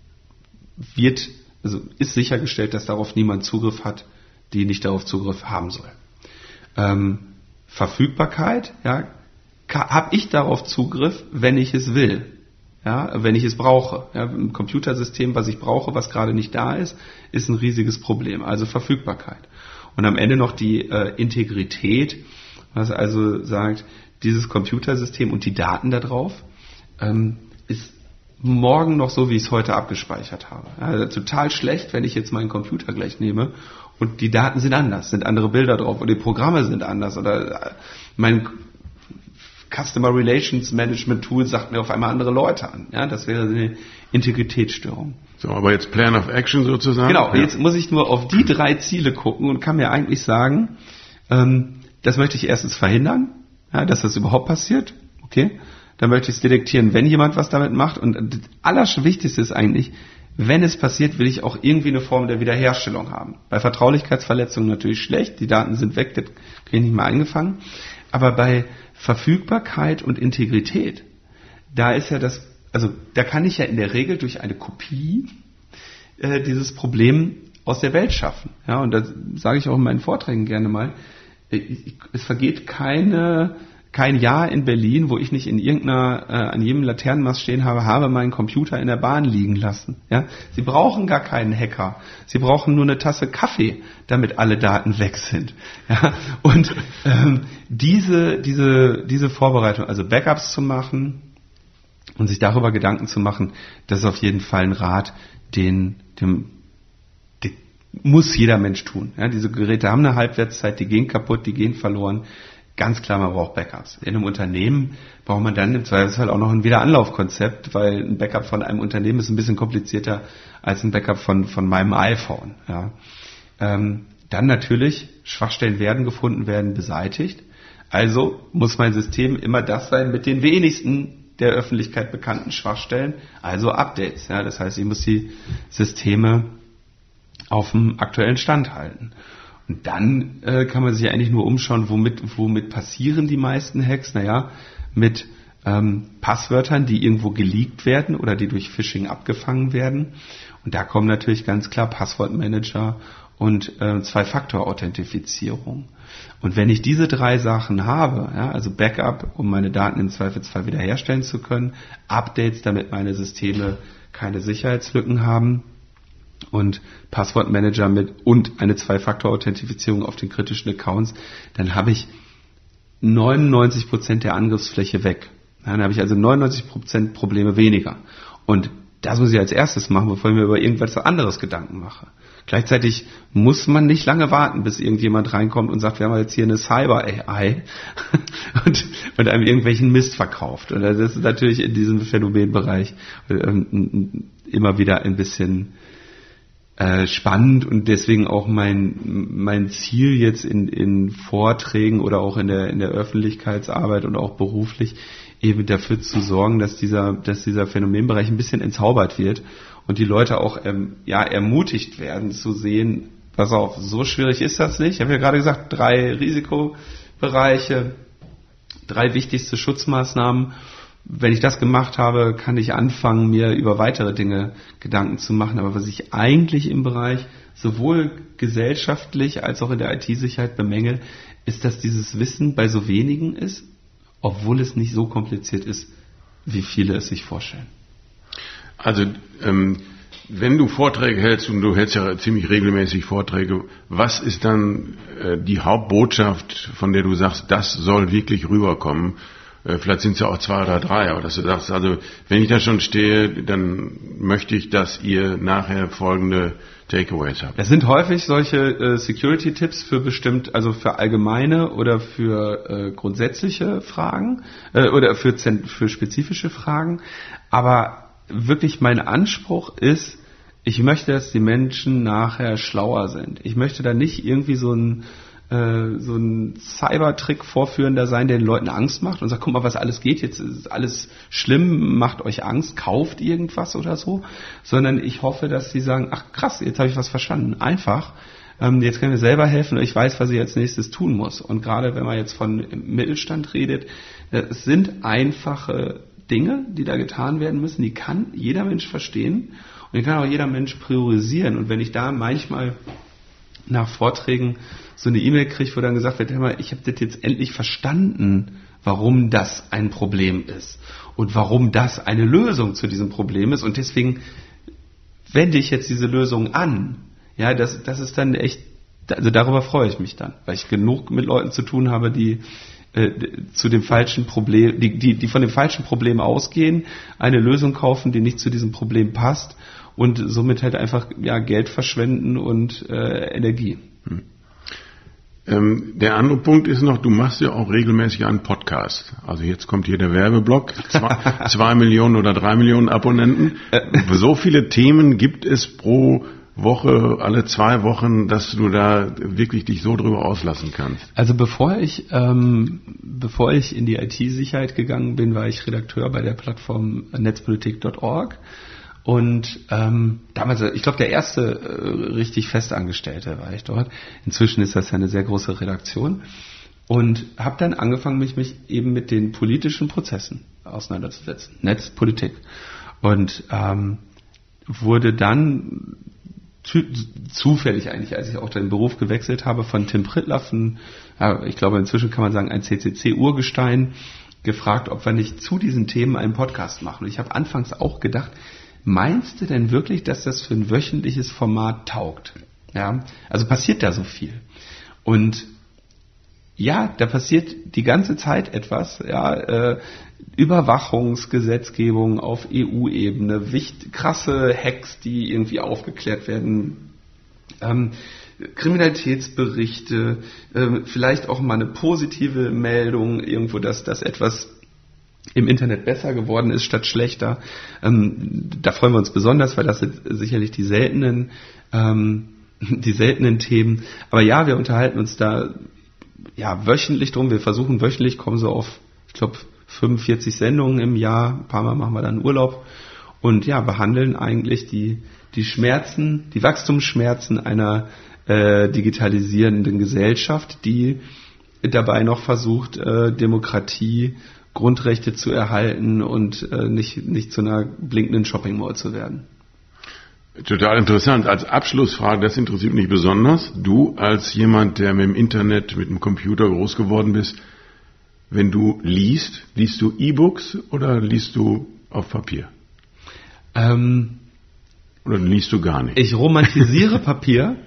wird, also ist sichergestellt, dass darauf niemand Zugriff hat, die nicht darauf Zugriff haben soll. Ähm, Verfügbarkeit, ja, habe ich darauf Zugriff, wenn ich es will. Ja, wenn ich es brauche. Ja, ein Computersystem, was ich brauche, was gerade nicht da ist, ist ein riesiges Problem. Also Verfügbarkeit. Und am Ende noch die äh, Integrität, was also sagt, dieses Computersystem und die Daten da drauf ähm, ist morgen noch so, wie ich es heute abgespeichert habe. Also total schlecht, wenn ich jetzt meinen Computer gleich nehme und die Daten sind anders, sind andere Bilder drauf oder die Programme sind anders oder mein Customer Relations Management Tool sagt mir auf einmal andere Leute an. Ja, das wäre eine Integritätsstörung. So, aber jetzt Plan of Action sozusagen. Genau, ja. Jetzt muss ich nur auf die drei Ziele gucken und kann mir eigentlich sagen, ähm, das möchte ich erstens verhindern, ja, dass das überhaupt passiert. Okay, dann möchte ich es detektieren, wenn jemand was damit macht. Und das Allerwichtigste ist eigentlich, wenn es passiert, will ich auch irgendwie eine Form der Wiederherstellung haben. Bei Vertraulichkeitsverletzungen natürlich schlecht, die Daten sind weg, das kriege ich nicht mehr eingefangen. Aber bei Verfügbarkeit und Integrität, da ist ja das, also da kann ich ja in der Regel durch eine Kopie äh, dieses Problem aus der Welt schaffen. Ja, und das sage ich auch in meinen Vorträgen gerne mal. Ich, es vergeht keine kein Jahr in Berlin, wo ich nicht in irgendeiner, äh, an jedem Laternenmast stehen habe, habe meinen Computer in der Bahn liegen lassen. Ja? Sie brauchen gar keinen Hacker. Sie brauchen nur eine Tasse Kaffee, damit alle Daten weg sind. Ja? Und ähm, diese, diese, diese Vorbereitung, also Backups zu machen und sich darüber Gedanken zu machen, das ist auf jeden Fall ein Rat, den, dem, den muss jeder Mensch tun. Ja? Diese Geräte haben eine Halbwertszeit, die gehen kaputt, die gehen verloren. Ganz klar, man braucht Backups. In einem Unternehmen braucht man dann im Zweifelsfall auch noch ein Wiederanlaufkonzept, weil ein Backup von einem Unternehmen ist ein bisschen komplizierter als ein Backup von, von meinem iPhone. Ja. Ähm, dann natürlich, Schwachstellen werden gefunden, werden beseitigt. Also muss mein System immer das sein mit den wenigsten der Öffentlichkeit bekannten Schwachstellen, also Updates. Ja. Das heißt, ich muss die Systeme auf dem aktuellen Stand halten. Und dann äh, kann man sich eigentlich nur umschauen, womit, womit passieren die meisten Hacks? Naja, mit ähm, Passwörtern, die irgendwo geleakt werden oder die durch Phishing abgefangen werden. Und da kommen natürlich ganz klar Passwortmanager und äh, Zwei-Faktor-Authentifizierung. Und wenn ich diese drei Sachen habe, ja, also Backup, um meine Daten im Zweifelsfall wiederherstellen zu können, Updates, damit meine Systeme keine Sicherheitslücken haben, und Passwortmanager mit und eine Zwei-Faktor-Authentifizierung auf den kritischen Accounts, dann habe ich neunundneunzig Prozent der Angriffsfläche weg. Dann habe ich also neunundneunzig Prozent Probleme weniger. Und das muss ich als erstes machen, bevor ich mir über irgendwas anderes Gedanken mache. Gleichzeitig muss man nicht lange warten, bis irgendjemand reinkommt und sagt, wir haben jetzt hier eine Cyber-A I und, und einem irgendwelchen Mist verkauft. Und das ist natürlich in diesem Phänomenbereich ähm, immer wieder ein bisschen spannend und deswegen auch mein mein Ziel jetzt in in Vorträgen oder auch in der in der Öffentlichkeitsarbeit und auch beruflich eben dafür zu sorgen, dass dieser dass dieser Phänomenbereich ein bisschen entzaubert wird und die Leute auch ähm, ja ermutigt werden zu sehen, pass auf, so schwierig ist das nicht. Ich habe ja gerade gesagt, drei Risikobereiche, drei wichtigste Schutzmaßnahmen. Wenn ich das gemacht habe, kann ich anfangen, mir über weitere Dinge Gedanken zu machen. Aber was ich eigentlich im Bereich sowohl gesellschaftlich als auch in der I T-Sicherheit bemängel, ist, dass dieses Wissen bei so wenigen ist, obwohl es nicht so kompliziert ist, wie viele es sich vorstellen. Also, ähm, wenn du Vorträge hältst, und du hältst ja ziemlich regelmäßig Vorträge, was ist dann äh, die Hauptbotschaft, von der du sagst, das soll wirklich rüberkommen? Vielleicht sind es ja auch zwei oder drei, aber dass du sagst, also wenn ich da schon stehe, dann möchte ich, dass ihr nachher folgende Takeaways habt. Es sind häufig solche äh, Security-Tipps für bestimmt, also für allgemeine oder für äh, grundsätzliche Fragen äh, oder für, für spezifische Fragen. Aber wirklich mein Anspruch ist, ich möchte, dass die Menschen nachher schlauer sind. Ich möchte da nicht irgendwie so ein so ein Cybertrick vorführender sein, der den Leuten Angst macht und sagt, guck mal, was alles geht, jetzt ist alles schlimm, macht euch Angst, kauft irgendwas oder so, sondern ich hoffe, dass sie sagen, ach krass, jetzt habe ich was verstanden, einfach, ähm, jetzt können wir selber helfen und ich weiß, was ich als nächstes tun muss. Und gerade wenn man jetzt von Mittelstand redet, es sind einfache Dinge, die da getan werden müssen, die kann jeder Mensch verstehen und die kann auch jeder Mensch priorisieren. Und wenn ich da manchmal nach Vorträgen so eine E-Mail kriege, wo dann gesagt wird, hör mal, ich habe das jetzt endlich verstanden, warum das ein Problem ist und warum das eine Lösung zu diesem Problem ist und deswegen wende ich jetzt diese Lösung an. Ja, das, das ist dann echt, also darüber freue ich mich dann, weil ich genug mit Leuten zu tun habe, die äh, zu dem falschen Problem, die, die, die von dem falschen Problem ausgehen, eine Lösung kaufen, die nicht zu diesem Problem passt und somit halt einfach ja, Geld verschwenden und äh, Energie. Hm. Ähm, der andere Punkt ist noch, du machst ja auch regelmäßig einen Podcast. Also jetzt kommt hier der Werbeblock, zwei, zwei Millionen oder drei Millionen Abonnenten. So viele Themen gibt es pro Woche, alle zwei Wochen, dass du da wirklich dich so drüber auslassen kannst. Also bevor ich ähm, bevor ich in die I T-Sicherheit gegangen bin, war ich Redakteur bei der Plattform netzpolitik punkt org. Und ähm, damals, ich glaube, der erste äh, richtig Festangestellte war ich dort. Inzwischen ist das ja eine sehr große Redaktion. Und habe dann angefangen, mich, mich eben mit den politischen Prozessen auseinanderzusetzen. Netzpolitik. Und ähm, wurde dann zu, zufällig eigentlich, als ich auch den Beruf gewechselt habe, von Tim Pritlove, ein, ja, ich glaube inzwischen kann man sagen, ein C C C-Urgestein, gefragt, ob wir nicht zu diesen Themen einen Podcast machen. Und ich habe anfangs auch gedacht, meinst du denn wirklich, dass das für ein wöchentliches Format taugt? Ja, also passiert da so viel. Und ja, da passiert die ganze Zeit etwas. Ja, äh, Überwachungsgesetzgebung auf E U-Ebene, wicht, krasse Hacks, die irgendwie aufgeklärt werden, ähm, Kriminalitätsberichte, äh, vielleicht auch mal eine positive Meldung irgendwo, dass das etwas im Internet besser geworden ist statt schlechter. Ähm, da freuen wir uns besonders, weil das sind sicherlich die seltenen, ähm, die seltenen Themen. Aber ja, wir unterhalten uns da ja wöchentlich drum. Wir versuchen wöchentlich, kommen so auf, ich glaube, fünfundvierzig Sendungen im Jahr. Ein paar Mal machen wir dann Urlaub und ja, behandeln eigentlich die die Schmerzen, die Wachstumsschmerzen einer äh, digitalisierenden Gesellschaft, die dabei noch versucht, äh, Demokratie, Grundrechte zu erhalten und äh, nicht, nicht zu einer blinkenden Shopping Mall zu werden. Total interessant. Als Abschlussfrage, das interessiert mich besonders. Du als jemand, der mit dem Internet, mit dem Computer groß geworden bist, wenn du liest, liest du E-Books oder liest du auf Papier? Ähm, oder liest du gar nicht? Ich romantisiere Papier.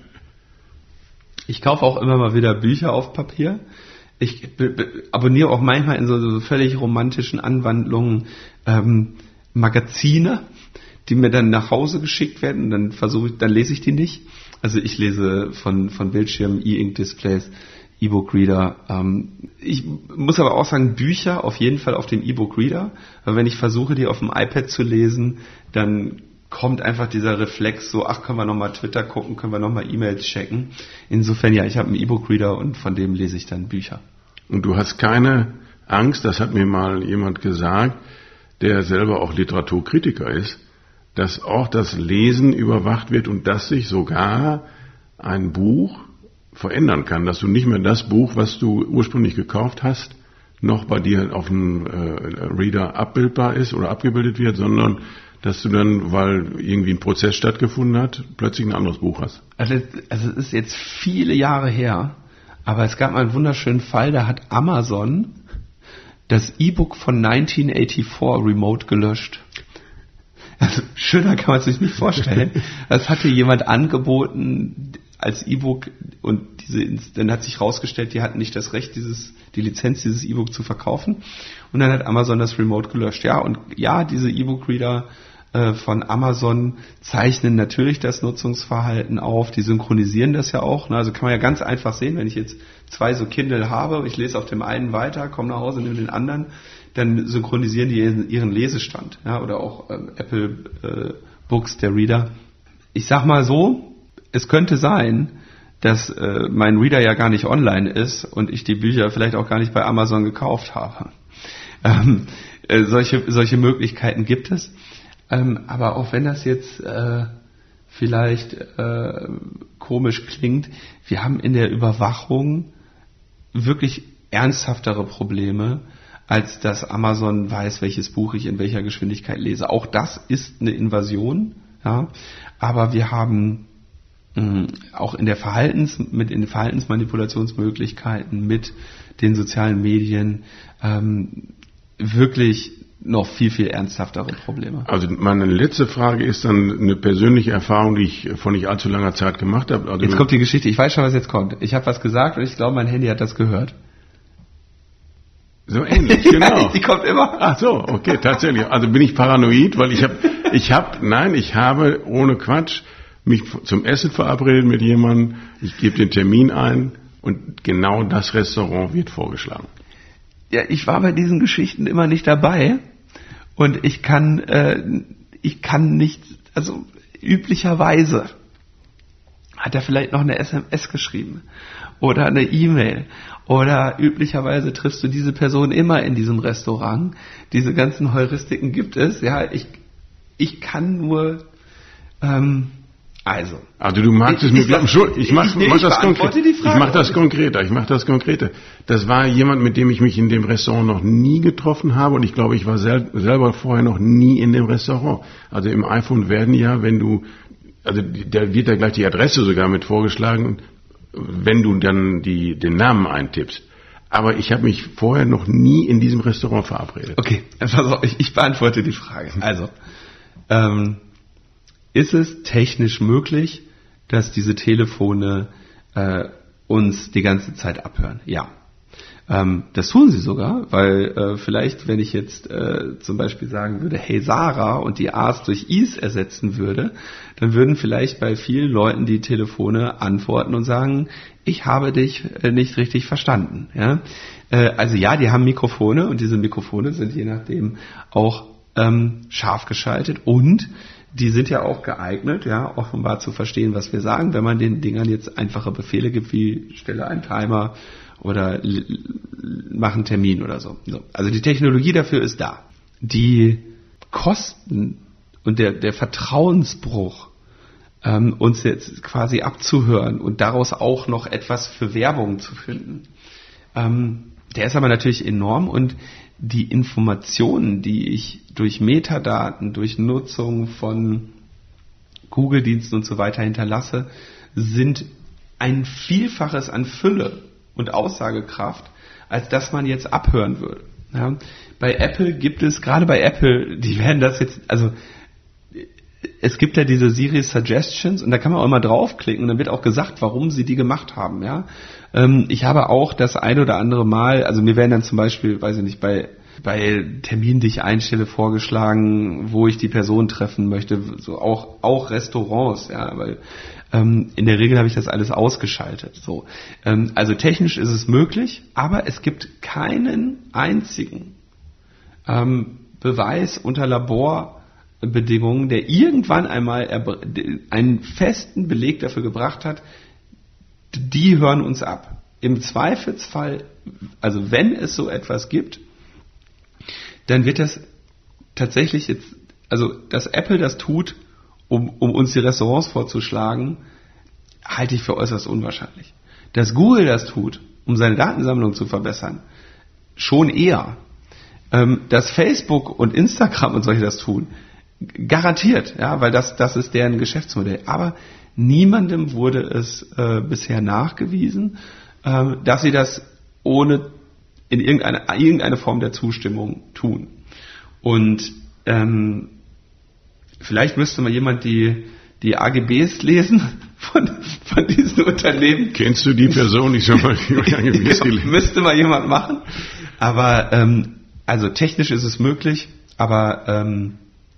Ich kaufe auch immer mal wieder Bücher auf Papier. Ich be- be- abonniere auch manchmal in so, so völlig romantischen Anwandlungen ähm, Magazine, die mir dann nach Hause geschickt werden. Und dann versuche ich, dann lese ich die nicht. Also ich lese von von Bildschirmen, E-Ink-Displays, E-Book-Reader. Ähm, ich muss aber auch sagen, Bücher auf jeden Fall auf dem E-Book-Reader. Weil wenn ich versuche, die auf dem iPad zu lesen, dann kommt einfach dieser Reflex so, ach, können wir nochmal Twitter gucken, können wir nochmal E-Mails checken. Insofern, ja, ich habe einen E-Book-Reader und von dem lese ich dann Bücher. Und du hast keine Angst, das hat mir mal jemand gesagt, der selber auch Literaturkritiker ist, dass auch das Lesen überwacht wird und dass sich sogar ein Buch verändern kann, dass du nicht mehr das Buch, was du ursprünglich gekauft hast, noch bei dir auf dem äh, Reader abbildbar ist oder abgebildet wird, sondern dass du dann, weil irgendwie ein Prozess stattgefunden hat, plötzlich ein anderes Buch hast. Also, also es ist jetzt viele Jahre her, aber es gab mal einen wunderschönen Fall, da hat Amazon das E-Book von neunzehnhundertvierundachtzig remote gelöscht. Also schöner kann man es sich nicht vorstellen. Das hatte jemand angeboten als E-Book und diese, dann hat sich rausgestellt, die hatten nicht das Recht, dieses, die Lizenz, dieses E-Book zu verkaufen. Und dann hat Amazon das remote gelöscht. Ja, und ja, diese E-Book-Reader äh, von Amazon zeichnen natürlich das Nutzungsverhalten auf. Die synchronisieren das ja auch. Ne? Also kann man ja ganz einfach sehen, wenn ich jetzt zwei so Kindle habe, ich lese auf dem einen weiter, komme nach Hause, nehme den anderen, dann synchronisieren die ihren Lesestand. Ja? Oder auch ähm, Apple äh, Books, der Reader. Ich sag mal so, es könnte sein, dass äh, mein Reader ja gar nicht online ist und ich die Bücher vielleicht auch gar nicht bei Amazon gekauft habe. Ähm, äh, solche, solche Möglichkeiten gibt es. Ähm, aber auch wenn das jetzt äh, vielleicht äh, komisch klingt, wir haben in der Überwachung wirklich ernsthaftere Probleme, als dass Amazon weiß, welches Buch ich in welcher Geschwindigkeit lese. Auch das ist eine Invasion, ja. Aber wir haben mh, auch in der Verhaltens, mit den Verhaltensmanipulationsmöglichkeiten, mit den sozialen Medien ähm, wirklich noch viel, viel ernsthaftere Probleme. Also meine letzte Frage ist dann eine persönliche Erfahrung, die ich vor nicht allzu langer Zeit gemacht habe. Also jetzt kommt die Geschichte, ich weiß schon, was jetzt kommt. Ich habe was gesagt und ich glaube, mein Handy hat das gehört. So ähnlich, genau. Die kommt immer. Ach so, okay, tatsächlich. Also bin ich paranoid, weil ich habe, ich habe, nein, ich habe ohne Quatsch mich zum Essen verabredet mit jemandem. Ich gebe den Termin ein und genau das Restaurant wird vorgeschlagen. Ja, ich war bei diesen Geschichten immer nicht dabei und ich kann, äh, ich kann nicht, also üblicherweise hat er vielleicht noch eine S M S geschrieben oder eine E-Mail oder üblicherweise triffst du diese Person immer in diesem Restaurant. Diese ganzen Heuristiken gibt es. Ja, ich, ich kann nur, ähm, also. Also du magst es mir glauben, schon. Ich mach, ich, mach ich das konkret. Ich mach das konkreter. Ich mach das konkreter. Das war jemand, mit dem ich mich in dem Restaurant noch nie getroffen habe und ich glaube, ich war sel- selber vorher noch nie in dem Restaurant. Also im iPhone werden ja, wenn du, also da wird da gleich die Adresse sogar mit vorgeschlagen, wenn du dann die, den Namen eintippst. Aber ich habe mich vorher noch nie in diesem Restaurant verabredet. Okay, also ich, ich beantworte die Frage. Also, ähm, ist es technisch möglich, dass diese Telefone äh, uns die ganze Zeit abhören? Ja. Ähm, das tun sie sogar, weil äh, vielleicht, wenn ich jetzt äh, zum Beispiel sagen würde, hey Sarah und die A's durch I's ersetzen würde, dann würden vielleicht bei vielen Leuten die Telefone antworten und sagen, ich habe dich äh, nicht richtig verstanden. Ja? Äh, also ja, die haben Mikrofone und diese Mikrofone sind je nachdem auch ähm, scharf geschaltet und die sind ja auch geeignet, ja, offenbar zu verstehen, was wir sagen, wenn man den Dingern jetzt einfache Befehle gibt, wie stelle einen Timer oder l- l- mach einen Termin oder so. so. Also die Technologie dafür ist da. Die Kosten und der, der Vertrauensbruch, ähm, uns jetzt quasi abzuhören und daraus auch noch etwas für Werbung zu finden, ähm, der ist aber natürlich enorm und die Informationen, die ich durch Metadaten, durch Nutzung von Google-Diensten und so weiter hinterlasse, sind ein Vielfaches an Fülle und Aussagekraft, als dass man jetzt abhören würde. Ja, bei Apple gibt es, gerade bei Apple, die werden das jetzt, also es gibt ja diese Siri Suggestions und da kann man auch immer draufklicken und dann wird auch gesagt, warum sie die gemacht haben. Ja, ähm, ich habe auch das ein oder andere Mal, also mir werden dann zum Beispiel, weiß ich nicht, bei bei Terminen, die ich einstelle, vorgeschlagen, wo ich die Person treffen möchte, so auch auch Restaurants, ja, weil ähm, in der Regel habe ich das alles ausgeschaltet. So, ähm, also technisch ist es möglich, aber es gibt keinen einzigen ähm, Beweis unter Laborbedingungen, der irgendwann einmal erb- einen festen Beleg dafür gebracht hat, die hören uns ab. Im Zweifelsfall, also wenn es so etwas gibt, dann wird das tatsächlich jetzt, also dass Apple das tut, um, um uns die Restaurants vorzuschlagen, halte ich für äußerst unwahrscheinlich. Dass Google das tut, um seine Datensammlung zu verbessern, schon eher. Ähm, dass Facebook und Instagram und solche das tun, garantiert, ja, weil das, das ist deren Geschäftsmodell. Aber niemandem wurde es äh, bisher nachgewiesen, äh, dass sie das ohne in irgendeine, irgendeine Form der Zustimmung tun. Und ähm, vielleicht müsste mal jemand die, die A G Bs lesen von, von diesen Unternehmen. Kennst du die Person? Ich schon mal die A G Bs gelesen. Müsste mal jemand machen. Aber ähm, also technisch ist es möglich, aber ähm,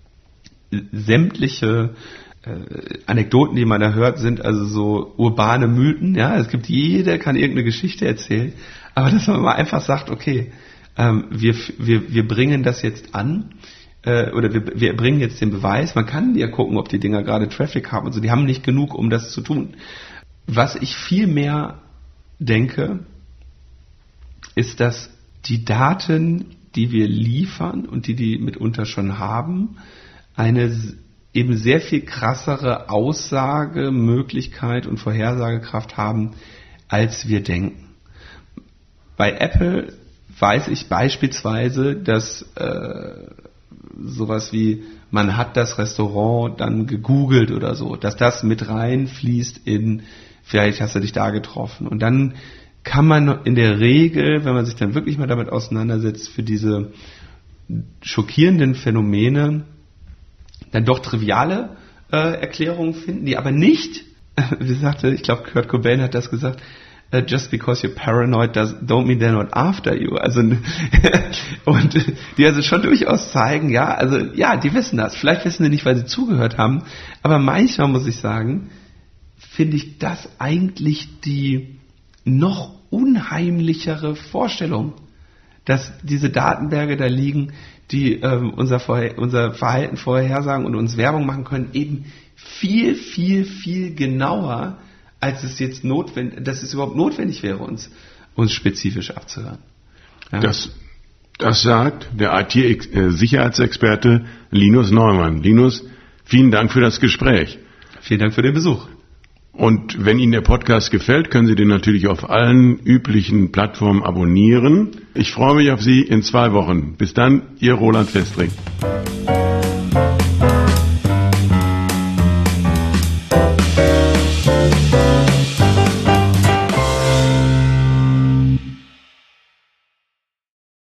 sämtliche äh, Anekdoten, die man da hört, sind also so urbane Mythen. Ja, es gibt jeder kann irgendeine Geschichte erzählen. Aber dass man mal einfach sagt, okay, ähm, wir, wir, wir bringen das jetzt an, äh, oder wir, wir bringen jetzt den Beweis, man kann ja gucken, ob die Dinger gerade Traffic haben und so, die haben nicht genug, um das zu tun. Was ich viel mehr denke, ist, dass die Daten, die wir liefern und die die mitunter schon haben, eine eben sehr viel krassere Aussagemöglichkeit und Vorhersagekraft haben, als wir denken. Bei Apple weiß ich beispielsweise, dass äh, sowas wie, man hat das Restaurant dann gegoogelt oder so, dass das mit reinfließt in, vielleicht hast du dich da getroffen. Und dann kann man in der Regel, wenn man sich dann wirklich mal damit auseinandersetzt, für diese schockierenden Phänomene dann doch triviale äh, Erklärungen finden, die aber nicht, wie sagte, ich glaube Kurt Cobain hat das gesagt, just because you're paranoid does, don't mean they're not after you. Also und die also schon durchaus zeigen, ja, also ja, die wissen das. Vielleicht wissen sie nicht, weil sie zugehört haben, aber manchmal muss ich sagen, finde ich das eigentlich die noch unheimlichere Vorstellung, dass diese Datenberge da liegen, die ähm, unser, Vorher- unser Verhalten vorhersagen und uns Werbung machen können, eben viel, viel, viel genauer, als es jetzt notwendig, dass es überhaupt notwendig wäre, uns, uns spezifisch abzuhören. Ja. Das, das sagt der I T-Sicherheitsexperte Linus Neumann. Linus, vielen Dank für das Gespräch. Vielen Dank für den Besuch. Und wenn Ihnen der Podcast gefällt, können Sie den natürlich auf allen üblichen Plattformen abonnieren. Ich freue mich auf Sie in zwei Wochen. Bis dann, Ihr Roland Festring.